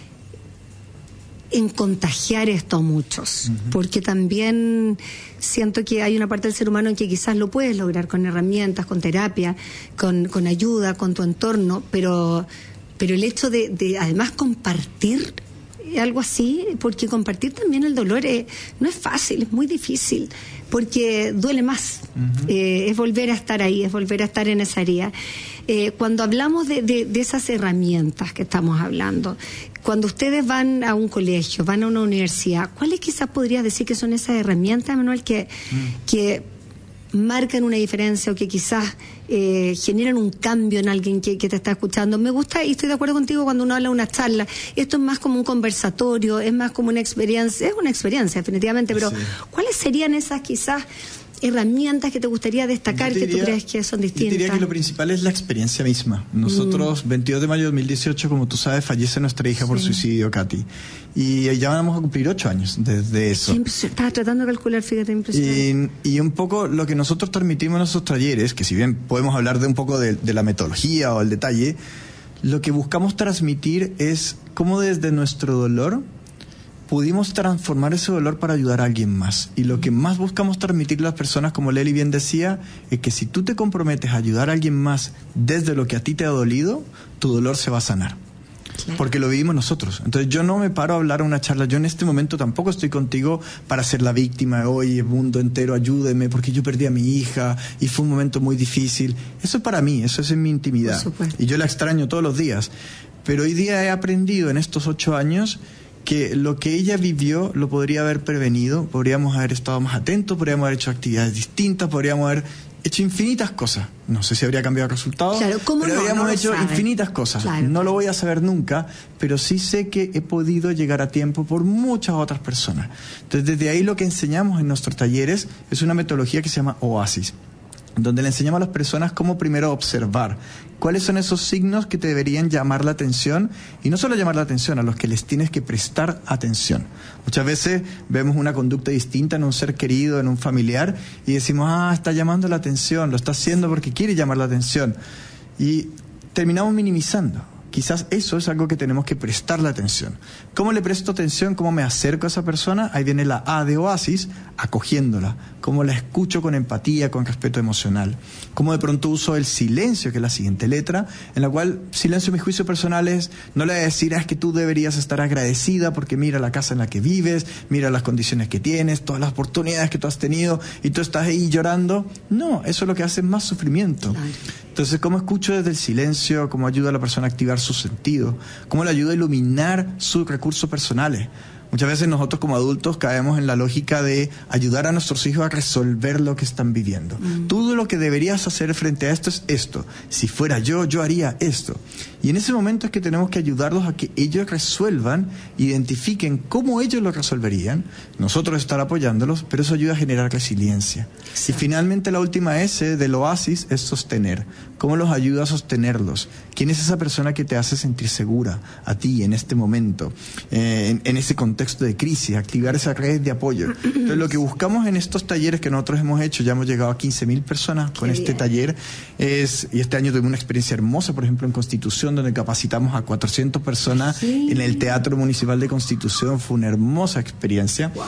S2: en contagiar esto a muchos, uh-huh. porque también siento que hay una parte del ser humano en que quizás lo puedes lograr con herramientas, con terapia, con, con ayuda, con tu entorno, pero, pero el hecho de, de además compartir algo así, porque compartir también el dolor es, no es fácil, es muy difícil, porque duele más, uh-huh. eh, es volver a estar ahí, es volver a estar en esa área. Eh, cuando hablamos de, de, de esas herramientas que estamos hablando, cuando ustedes van a un colegio, van a una universidad, ¿cuáles quizás podrías decir que son esas herramientas, Manuel, que, mm. que marcan una diferencia o que quizás eh, generan un cambio en alguien que, que te está escuchando? Me gusta y estoy de acuerdo contigo cuando uno habla de una charla. Esto es más como un conversatorio, es más como una experiencia, es una experiencia definitivamente, pero sí. ¿Cuáles serían esas quizás herramientas que te gustaría destacar diría, que tú crees que son distintas?
S13: Yo diría que lo principal es la experiencia misma. Nosotros, mm. veintidós de mayo de dos mil dieciocho, como tú sabes, fallece nuestra hija sí. por suicidio, Katy. Y ya vamos a cumplir ocho años desde eso.
S2: Sí, estaba tratando de calcular, fíjate, impresionante.
S13: Y, y un poco lo que nosotros transmitimos en nuestros talleres, que si bien podemos hablar de un poco de, de la metodología o el detalle, lo que buscamos transmitir es cómo desde nuestro dolor pudimos transformar ese dolor para ayudar a alguien más. Y lo que más buscamos transmitir a las personas, como Leli bien decía, es que si tú te comprometes a ayudar a alguien más desde lo que a ti te ha dolido, tu dolor se va a sanar. Claro. Porque lo vivimos nosotros. Entonces yo no me paro a hablar a una charla. Yo en este momento tampoco estoy contigo para ser la víctima. Oye, el mundo entero, ayúdeme porque yo perdí a mi hija y fue un momento muy difícil. Eso es para mí, eso es en mi intimidad. Y yo la extraño todos los días. Pero hoy día he aprendido en estos ocho años que lo que ella vivió lo podría haber prevenido, podríamos haber estado más atentos, podríamos haber hecho actividades distintas, podríamos haber hecho infinitas cosas. No sé si habría cambiado el resultado,
S2: claro, ¿cómo
S13: pero
S2: no?
S13: habríamos
S2: no
S13: hecho
S2: sabe.
S13: infinitas cosas.
S2: Claro.
S13: No lo voy a saber nunca, pero sí sé que he podido llegar a tiempo por muchas otras personas. Entonces, desde ahí lo que enseñamos en nuestros talleres es una metodología que se llama Oasis, donde le enseñamos a las personas cómo primero observar cuáles son esos signos que te deberían llamar la atención, y no solo llamar la atención, a los que les tienes que prestar atención. Muchas veces vemos una conducta distinta en un ser querido, en un familiar, y decimos, ah, está llamando la atención, lo está haciendo porque quiere llamar la atención, y terminamos minimizando. Quizás eso es algo que tenemos que prestarle atención. ¿Cómo le presto atención? ¿Cómo me acerco a esa persona? Ahí viene la A de Oasis, acogiéndola. ¿Cómo la escucho con empatía, con respeto emocional? ¿Cómo de pronto uso el silencio, que es la siguiente letra, en la cual silencio mi juicio personal es, no le voy a decir, ah, es que tú deberías estar agradecida porque mira la casa en la que vives, mira las condiciones que tienes, todas las oportunidades que tú has tenido y tú estás ahí llorando? No, eso es lo que hace más sufrimiento. Claro. Entonces, ¿cómo escucho desde el silencio? ¿Cómo ayuda a la persona a activar sus sentidos? ¿Cómo le ayuda a iluminar sus recursos personales? Muchas veces nosotros como adultos caemos en la lógica de ayudar a nuestros hijos a resolver lo que están viviendo. Mm. Todo lo que deberías hacer frente a esto es esto. Si fuera yo, yo haría esto. Y en ese momento es que tenemos que ayudarlos a que ellos resuelvan, identifiquen cómo ellos lo resolverían, nosotros estar apoyándolos, pero eso ayuda a generar resiliencia. Exacto. Y finalmente la última S del Oasis es sostener. ¿Cómo los ayuda a sostenerlos? ¿Quién es esa persona que te hace sentir segura a ti en este momento, eh, en, en ese contexto de crisis, activar esa red de apoyo? Entonces lo que buscamos en estos talleres que nosotros hemos hecho, ya hemos llegado a quince mil personas con Qué este bien. taller, es, y este año tuvimos una experiencia hermosa, por ejemplo en Constitución, donde capacitamos a cuatrocientas personas sí. en el Teatro Municipal de Constitución. Fue una hermosa experiencia. Wow.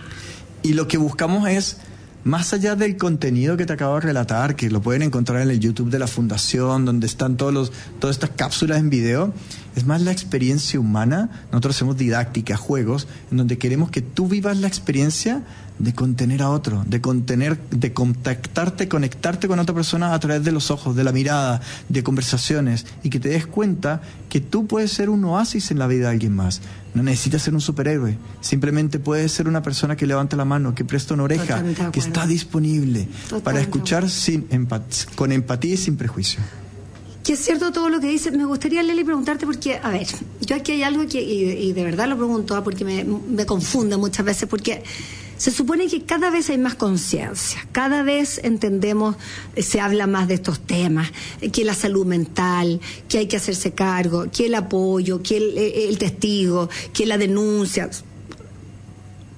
S13: Y lo que buscamos es, más allá del contenido que te acabo de relatar, que lo pueden encontrar en el YouTube de la Fundación, donde están todos los, todas estas cápsulas en video, es más la experiencia humana. Nosotros hacemos didáctica, juegos, en donde queremos que tú vivas la experiencia de contener a otro, de contener, de contactarte, conectarte con otra persona a través de los ojos, de la mirada, de conversaciones, y que te des cuenta que tú puedes ser un oasis en la vida de alguien más. No necesitas ser un superhéroe, simplemente puedes ser una persona que levanta la mano, que presta una oreja, que está disponible para escuchar sin empat- con empatía y sin prejuicio.
S2: Que es cierto todo lo que dices. Me gustaría, Leli, preguntarte porque, a ver, yo aquí hay algo que, y, y de verdad lo pregunto, ¿eh? porque me, me confunde muchas veces, porque se supone que cada vez hay más conciencia, cada vez entendemos, se habla más de estos temas, que la salud mental, que hay que hacerse cargo, que el apoyo, que el, el testigo, que la denuncia.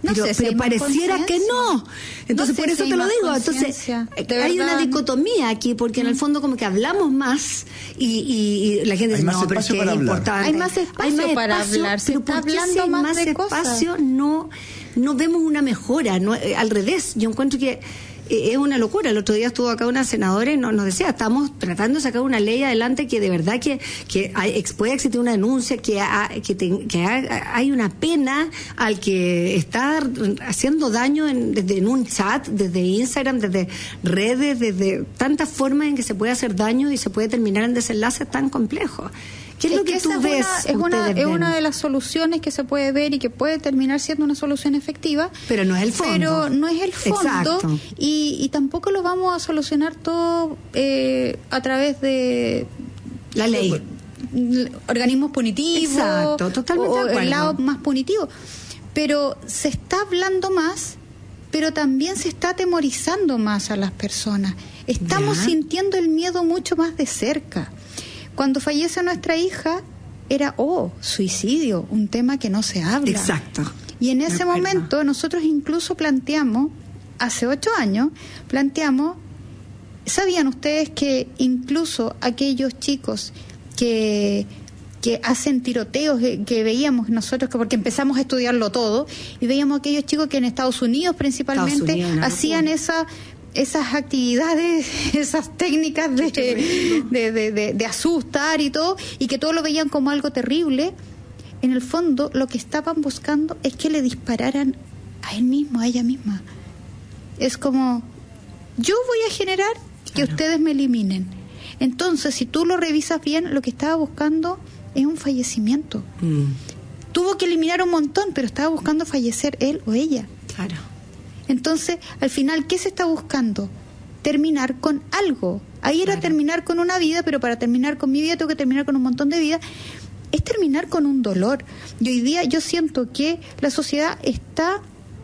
S12: No
S2: pero,
S12: sé si
S2: pero
S12: hay más
S2: pareciera que no. Entonces,
S12: No sé
S2: por eso
S12: si
S2: te
S12: hay
S2: lo
S12: más
S2: digo. Entonces,
S12: conciencia. De
S2: hay
S12: verdad.
S2: una dicotomía aquí, porque en el fondo como que hablamos más y, y, y la gente
S13: Hay
S2: dice,
S13: más
S2: no, pero es
S13: espacio
S2: que
S13: para
S2: es
S13: hablar.
S2: importante.
S12: Hay más espacio para hablar, se
S2: pero
S12: está
S2: ¿por qué
S12: hablando
S2: si hay
S12: más
S2: más
S12: de
S2: espacio
S12: cosas?
S2: no, no vemos una mejora? No, eh, al revés, yo encuentro que eh, es una locura. El otro día estuvo acá una senadora y nos, nos decía, estamos tratando de sacar una ley adelante que de verdad que, que hay, ex- puede existir una denuncia, que, ha- que, te- que ha- hay una pena al que está haciendo daño en, desde en un chat, desde Instagram, desde redes, desde tantas formas en que se puede hacer daño y se puede terminar en desenlaces tan complejos. ¿Qué es,
S12: Es
S2: lo que,
S12: que
S2: tú
S12: esa
S2: ves?
S12: es una, es, una,
S2: ustedes
S12: es
S2: ven?
S12: una de las soluciones que se puede ver y que puede terminar siendo una solución efectiva.
S2: Pero no es el fondo.
S12: Pero no es el fondo.
S2: Exacto.
S12: Y, y tampoco lo vamos a solucionar todo eh, a través de
S2: la ley.
S12: De, organismos punitivos.
S2: Exacto, totalmente
S12: o
S2: de acuerdo.
S12: el lado más punitivo. Pero se está hablando más, pero también se está atemorizando más a las personas. Estamos
S2: Ya.
S12: sintiendo el miedo mucho más de cerca. Cuando fallece nuestra hija, era, oh, suicidio, un tema que no se habla.
S2: Exacto.
S12: Y en
S2: De
S12: ese
S2: acuerdo.
S12: momento nosotros incluso planteamos, hace ocho años, planteamos, ¿sabían ustedes que incluso aquellos chicos que que hacen tiroteos que, que veíamos nosotros, que porque empezamos a estudiarlo todo, y veíamos aquellos chicos que en Estados Unidos principalmente
S2: Estados Unidos, una
S12: hacían
S2: locura.
S12: esa esas actividades, esas técnicas de, de, de, de, de asustar y todo, y que todos lo veían como algo terrible. En el fondo lo que estaban buscando es que le dispararan a él mismo, a ella misma. Es como, yo voy a generar que
S2: Claro.
S12: ustedes me eliminen. Entonces, si tú lo revisas bien, lo que estaba buscando es un fallecimiento.
S2: Mm,
S12: Tuvo que eliminar un montón, pero estaba buscando fallecer él o ella.
S2: claro.
S12: Entonces, al final, ¿qué se está buscando? Terminar con algo. Ahí era
S2: Claro.
S12: terminar con una vida, pero para terminar con mi vida tengo que terminar con un montón de vidas. Es terminar con un dolor. Y hoy día yo siento que la sociedad está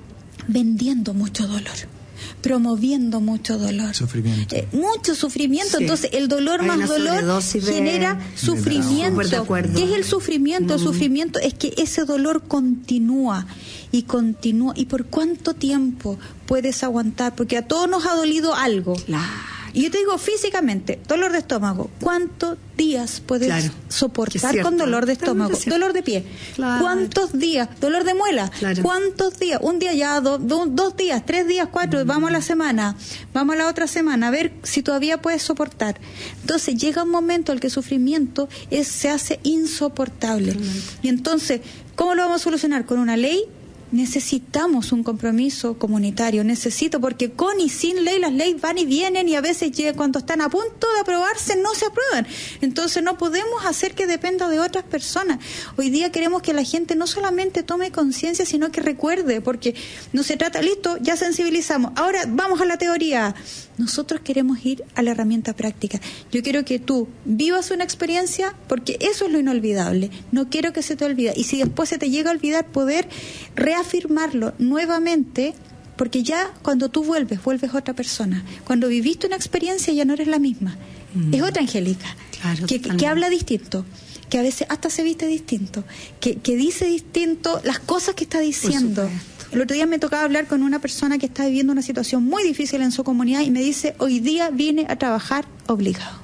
S12: vendiendo mucho dolor, promoviendo mucho dolor.
S13: Sufrimiento.
S12: Eh, mucho sufrimiento.
S2: Sí.
S12: Entonces, el dolor
S2: Hay
S12: más
S2: una
S12: dolor
S2: sobredosis de-
S12: genera
S2: de
S12: sufrimiento.
S2: Súper de acuerdo.
S12: ¿Qué es el sufrimiento? El
S2: Mm.
S12: sufrimiento es que ese dolor continúa y continúa. ¿Y por cuánto tiempo puedes aguantar? Porque a todos nos ha dolido algo.
S2: Claro.
S12: Y yo te digo físicamente, dolor de estómago, ¿cuántos días puedes
S2: Claro, que
S12: soportar
S2: es cierto.
S12: con dolor de
S2: Totalmente
S12: estómago?
S2: cierto.
S12: Dolor de pie.
S2: Claro.
S12: ¿Cuántos días? Dolor de muela.
S2: Claro.
S12: ¿Cuántos días? Un día ya, do- do- dos días, tres días, cuatro, vamos a la semana, vamos a la otra semana, a ver si todavía puedes soportar. Entonces llega un momento en el que el sufrimiento es, se hace insoportable. Y entonces, ¿cómo lo vamos a solucionar? ¿Con una ley? Necesitamos un compromiso comunitario, necesito, porque con y sin ley las leyes van y vienen y a veces llega- cuando están a punto de aprobarse no se aprueban. Entonces no podemos hacer que dependa de otras personas. Hoy día queremos que la gente no solamente tome conciencia, sino que recuerde, porque no se trata, listo, ya sensibilizamos, ahora vamos a la teoría. Nosotros queremos ir a la herramienta práctica. Yo quiero que tú vivas una experiencia, porque eso es lo inolvidable. No quiero que se te olvide. Y si después se te llega a olvidar, poder reafirmarlo nuevamente, porque ya cuando tú vuelves, vuelves otra persona. Cuando viviste una experiencia ya no eres la misma.
S2: Mm.
S12: Es otra Angélica,
S2: Claro,
S12: que, que,
S2: totalmente.
S12: que habla distinto, que a veces hasta se viste distinto, que, que dice distinto las cosas que está diciendo.
S2: supuesto.
S12: El otro día me tocaba hablar con una persona que está viviendo una situación muy difícil en su comunidad y me dice, hoy día vine a trabajar obligado.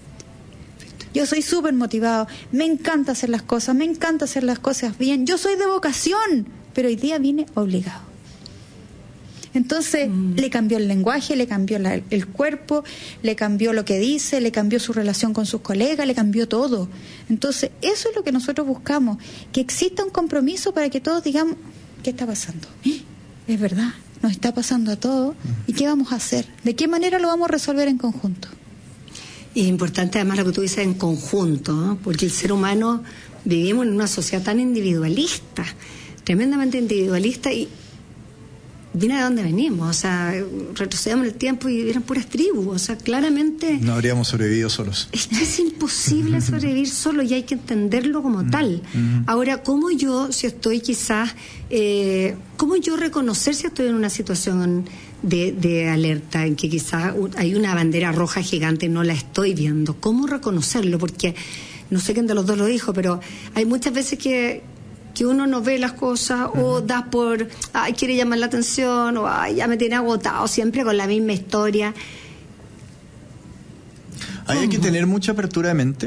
S12: Yo soy súper motivado, me encanta hacer las cosas, me encanta hacer las cosas bien, yo soy de vocación, pero hoy día vine obligado. Entonces
S2: Mm.
S12: le cambió el lenguaje, le cambió la- el cuerpo, le cambió lo que dice, le cambió su relación con sus colegas, le cambió todo. Entonces eso es lo que nosotros buscamos, que exista un compromiso para que todos digamos, ¿qué está pasando? ¿Eh? Es verdad, nos está pasando a todos, ¿y qué vamos a hacer? ¿De qué manera lo vamos a resolver en conjunto?
S2: Y es importante además lo que tú dices en conjunto, ¿no? Porque el ser humano vivimos en una sociedad tan individualista, tremendamente individualista, y viene de donde venimos, o sea, retrocedemos en el tiempo y eran puras tribus, o sea, claramente
S13: No habríamos sobrevivido solos.
S2: es que es imposible sobrevivir solo y hay que entenderlo como tal. Ahora, ¿cómo yo, si estoy quizás, eh, cómo yo reconocer si estoy en una situación de, de alerta, en que quizás u- hay una bandera roja gigante y no la estoy viendo? ¿Cómo reconocerlo? Porque no sé quién de los dos lo dijo, pero hay muchas veces que que uno no ve las cosas uh-huh. o das por, ay, quiere llamar la atención, o ay, ya me tiene agotado siempre con la misma historia.
S13: Ahí hay que tener mucha apertura de mente,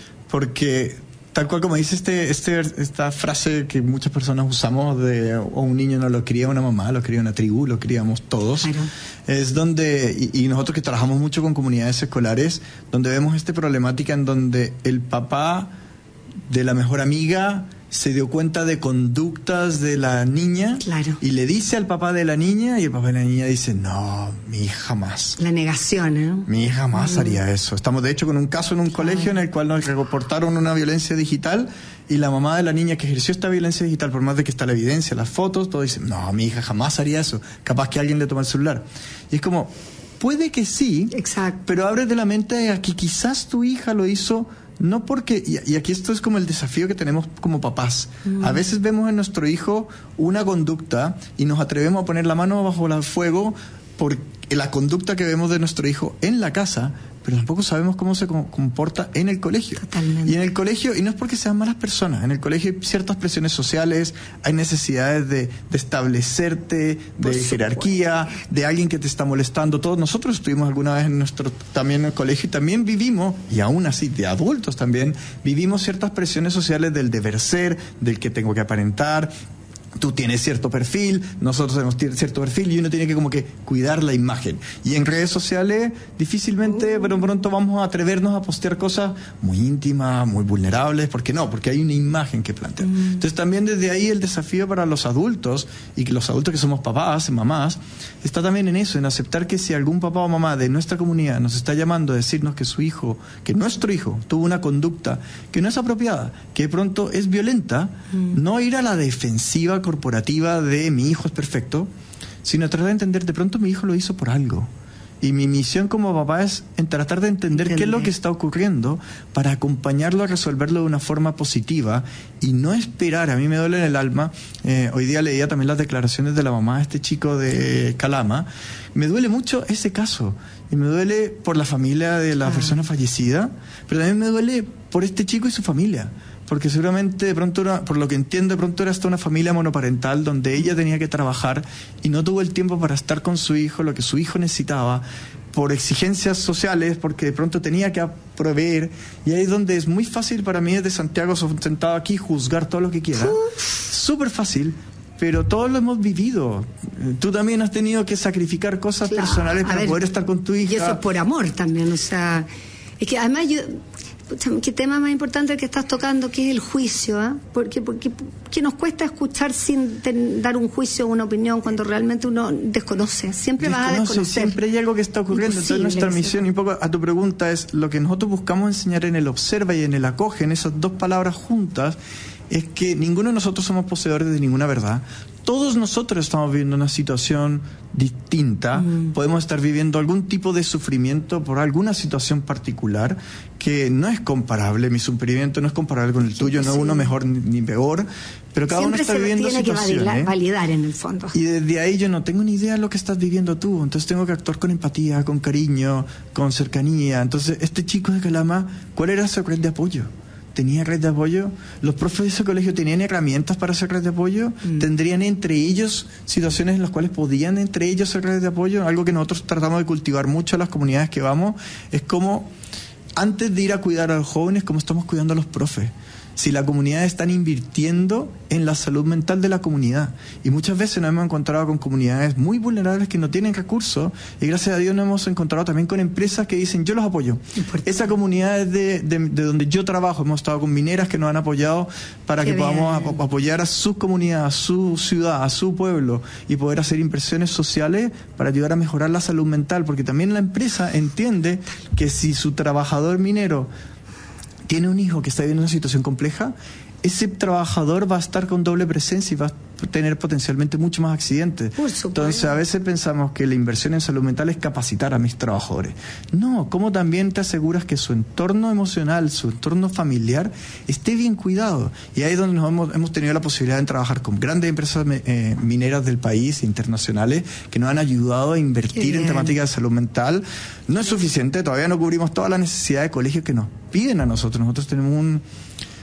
S13: porque tal cual como dice este, este, esta frase que muchas personas usamos de o un niño no lo cría una mamá, lo cría una tribu, lo criamos todos, claro. Es donde, y, y nosotros que trabajamos mucho con comunidades escolares, donde vemos esta problemática en donde el papá de la mejor amiga se dio cuenta de conductas de la niña, claro. y le dice al papá de la niña, y el papá de la niña dice, no, mi hija jamás.
S2: La negación, ¿eh?
S13: Mi hija jamás mm. haría eso. Estamos de hecho con un caso en un claro. colegio en el cual nos reportaron una violencia digital, y la mamá de la niña que ejerció esta violencia digital, por más de que está la evidencia, las fotos, todo dice, no, mi hija jamás haría eso. Capaz que alguien le toma el celular. Y es como, puede que sí, exacto. pero ábrete la mente a que quizás tu hija lo hizo. No porque, y aquí esto es como el desafío que tenemos como papás. Mm. A veces vemos en nuestro hijo una conducta y nos atrevemos a poner la mano bajo el fuego por la conducta que vemos de nuestro hijo en la casa, pero tampoco sabemos cómo se comporta en el colegio. Totalmente. Y en el colegio, y no es porque sean malas personas, en el colegio hay ciertas presiones sociales, hay necesidades de, de establecerte, de jerarquía, de alguien que te está molestando. Todos nosotros estuvimos alguna vez en nuestro, también en el colegio, y también vivimos, y aún así de adultos también, vivimos ciertas presiones sociales del deber ser, del que tengo que aparentar. Tú tienes cierto perfil, nosotros tenemos cierto perfil, y uno tiene que como que cuidar la imagen. Y en redes sociales difícilmente, uh. pero pronto vamos a atrevernos a postear cosas muy íntimas, muy vulnerables. ¿Por qué no? Porque hay una imagen que plantear. Uh. Entonces también desde ahí el desafío para los adultos, y que los adultos que somos papás, mamás, está también en eso, en aceptar que si algún papá o mamá de nuestra comunidad nos está llamando a decirnos que su hijo, que nuestro hijo tuvo una conducta que no es apropiada, que de pronto es violenta, uh. no ir a la defensiva corporativa de mi hijo es perfecto, sino tratar de entender, de pronto mi hijo lo hizo por algo. Y mi misión como papá es en tratar de entender Entendé. qué es lo que está ocurriendo para acompañarlo a resolverlo de una forma positiva y no esperar. A mí me duele en el alma, eh, hoy día leía también las declaraciones de la mamá de este chico de Calama, me duele mucho ese caso, y me duele por la familia de la ah. persona fallecida, pero también me duele por este chico y su familia. Porque seguramente de pronto, era, por lo que entiendo, de pronto era hasta una familia monoparental donde ella tenía que trabajar y no tuvo el tiempo para estar con su hijo, lo que su hijo necesitaba, por exigencias sociales, porque de pronto tenía que proveer. Y ahí es donde es muy fácil para mí desde Santiago, sentado aquí, juzgar todo lo que quiera. Súper fácil. Pero todos lo hemos vivido. Tú también has tenido que sacrificar cosas claro, personales para ver, poder estar con tu hija.
S2: Y eso es por amor también, o sea... Es que además yo... ¿Qué tema más importante el que estás tocando, que es el juicio? ¿eh? Porque, porque, porque nos cuesta escuchar sin ten, dar un juicio o una opinión cuando realmente uno desconoce. Siempre vas a desconocer.
S13: Siempre hay algo que está ocurriendo. Imposible, entonces nuestra misión, y un poco a tu pregunta, es lo que nosotros buscamos enseñar en el observa y en el acoge, en esas dos palabras juntas, es que ninguno de nosotros somos poseedores de ninguna verdad. Todos nosotros estamos viviendo una situación distinta, mm. podemos estar viviendo algún tipo de sufrimiento por alguna situación particular que no es comparable, mi sufrimiento no es comparable con el tuyo, sí, no sí. uno mejor ni peor, pero cada
S2: Siempre
S13: uno está viviendo situaciones.
S2: Siempre se tiene que validar, validar en el fondo.
S13: Y desde ahí yo no tengo ni idea de lo que estás viviendo tú, entonces tengo que actuar con empatía, con cariño, con cercanía. Entonces, este chico de Calama, ¿cuál era su red de apoyo? ¿Tenía red de apoyo? ¿Los profes de ese colegio tenían herramientas para hacer red de apoyo? Mm. ¿Tendrían entre ellos situaciones en las cuales podían entre ellos hacer red de apoyo? Algo que nosotros tratamos de cultivar mucho en las comunidades que vamos es como, antes de ir a cuidar a los jóvenes, cómo estamos cuidando a los profes. Si la comunidad están invirtiendo en la salud mental de la comunidad. Y muchas veces nos hemos encontrado con comunidades muy vulnerables que no tienen recursos, y gracias a Dios nos hemos encontrado también con empresas que dicen, yo los apoyo. Esa comunidad es de, de, de donde yo trabajo. Hemos estado con mineras que nos han apoyado para Qué que bien. podamos ap- apoyar a su comunidad, a su ciudad, a su pueblo, y poder hacer inversiones sociales para ayudar a mejorar la salud mental, porque también la empresa entiende que si su trabajador minero tiene un hijo que está viviendo una situación compleja, ese trabajador va a estar con doble presencia y va a tener potencialmente mucho más accidentes. Entonces, a veces pensamos que la inversión en salud mental es capacitar a mis trabajadores. No, ¿cómo también te aseguras que su entorno emocional, su entorno familiar esté bien cuidado? Y ahí es donde nos hemos, hemos tenido la posibilidad de trabajar con grandes empresas eh, mineras del país, internacionales, que nos han ayudado a invertir en temáticas de salud mental. No es suficiente, todavía no cubrimos todas las necesidades de colegios que nos piden a nosotros. Nosotros tenemos un...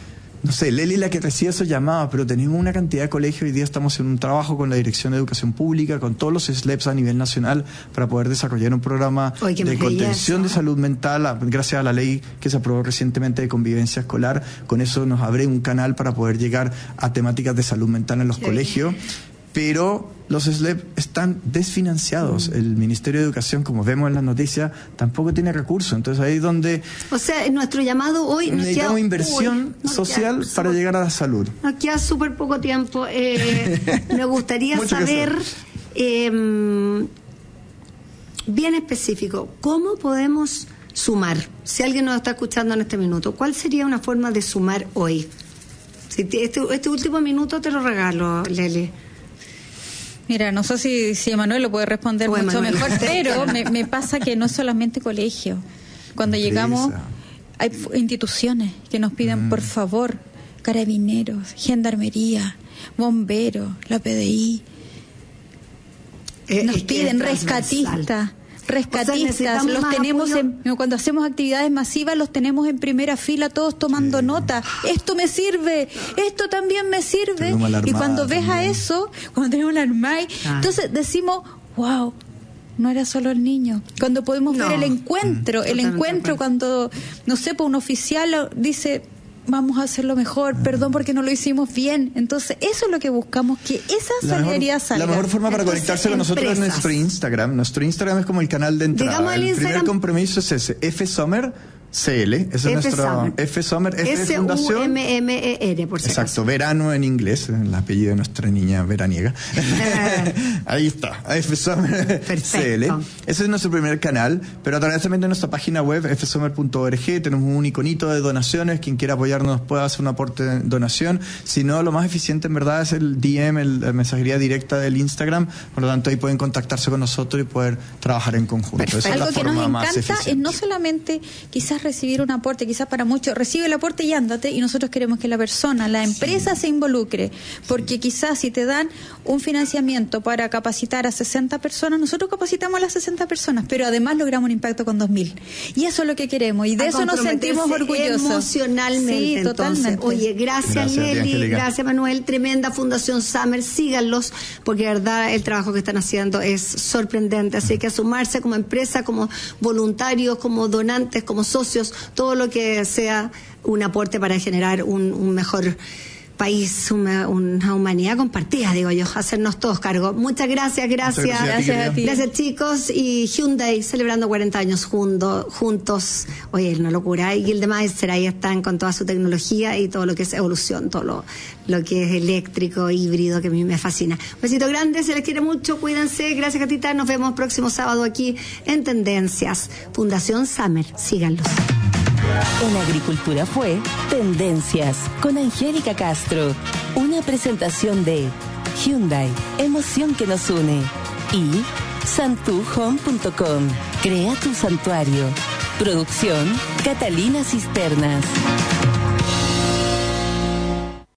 S13: no sé, Leli la que recibe esos llamados, pero tenemos una cantidad de colegios. Hoy día estamos en un trabajo con la Dirección de Educación Pública, con todos los S L E Ps a nivel nacional, para poder desarrollar un programa
S2: Oye,
S13: de contención de salud mental, a, gracias a la ley que se aprobó recientemente de convivencia escolar. Con eso nos abre un canal para poder llegar a temáticas de salud mental en los sí. colegios. Pero los S L E P están desfinanciados. Mm. El Ministerio de Educación, como vemos en las noticias, tampoco tiene recursos. Entonces ahí es donde...
S2: O sea, nuestro llamado hoy... Nos
S13: necesitamos
S2: queda,
S13: inversión
S2: uy,
S13: social
S2: queda,
S13: para llegar a la salud.
S2: Nos queda súper poco tiempo. Eh, me gustaría saber, eh, bien específico, ¿cómo podemos sumar? Si alguien nos está escuchando en este minuto, ¿cuál sería una forma de sumar hoy? Si te, este, este último minuto te lo regalo, Leli.
S12: Mira, no sé si, si Emanuel lo puede responder o mucho Emanuel. mejor, pero me, me pasa que no es solamente colegio. Cuando Empresa. llegamos, hay instituciones que nos piden, mm. por favor, carabineros, gendarmería, bomberos, la P D I. Eh, nos piden rescatistas. Rescatistas, o sea, los tenemos en, cuando hacemos actividades masivas los tenemos en primera fila todos tomando sí. nota. Esto me sirve, esto también me sirve. Y cuando ves también. a eso, cuando tenemos la armada, ah. entonces decimos, wow, no era solo el niño. Cuando podemos no. ver el encuentro, mm, el encuentro cuando, no sé, pues un oficial dice, vamos a hacerlo mejor, perdón porque no lo hicimos bien. Entonces, eso es lo que buscamos, que esa solidaridad salga.
S13: La mejor forma para
S2: Entonces,
S13: conectarse con nosotros es nuestro Instagram. Nuestro Instagram es como el canal de entrada.
S2: Digamos el,
S13: el
S2: Instagram.
S13: primer compromiso es ese, F Summer C L, ese es nuestro F Summer, F de Fundación.
S2: S U M M E R, por si
S13: Exacto,
S2: acaso.
S13: Verano en inglés, el apellido de nuestra niña veraniega. Ahí está, F Summer C L. Ese es nuestro primer canal, pero a través también de nuestra página web, f summer punto org, tenemos un iconito de donaciones. Quien quiera apoyarnos puede hacer un aporte de donación. Si no, lo más eficiente en verdad es el D M, el, la mensajería directa del Instagram. Por lo tanto, ahí pueden contactarse con nosotros y poder trabajar en conjunto. Esa es
S12: Algo
S13: la
S12: que
S13: forma
S12: nos
S13: más
S12: encanta
S13: eficiente.
S12: es no solamente quizás recibir un aporte, quizás para muchos, recibe el aporte y ándate, y nosotros queremos que la persona, la empresa sí. se involucre, porque quizás si te dan un financiamiento para capacitar a sesenta personas, nosotros capacitamos a las sesenta personas, pero además logramos un impacto con dos mil. Y eso es lo que queremos, y de eso nos sentimos orgullosos.
S2: Emocionalmente,
S12: sí,
S2: entonces.
S12: Totalmente.
S2: Oye, gracias, gracias Leli, gracias Manuel, tremenda Fundación Summer, síganlos, porque de verdad el trabajo que están haciendo es sorprendente, así que a sumarse como empresa, como voluntarios, como donantes, como socios, todo lo que sea un aporte para generar un, un mejor país, una, una humanidad compartida, digo yo, hacernos todos cargo. Muchas gracias, gracias.
S12: Muchas gracias, gracias a ti.
S2: Gracias, chicos. Y Hyundai celebrando cuarenta años juntos, juntos. Oye, una locura. Y el de Meister ahí están con toda su tecnología y todo lo que es evolución, todo lo, lo que es eléctrico, híbrido, que a mí me fascina. Un besito grande, se les quiere mucho, cuídense. Gracias, Gatita. Nos vemos próximo sábado aquí en Tendencias. Fundación Summer, síganlos.
S1: En Agricultura fue Tendencias con Angélica Castro. Una presentación de Hyundai, emoción que nos une. Y santu home punto com, crea tu santuario. Producción Catalina Cisternas.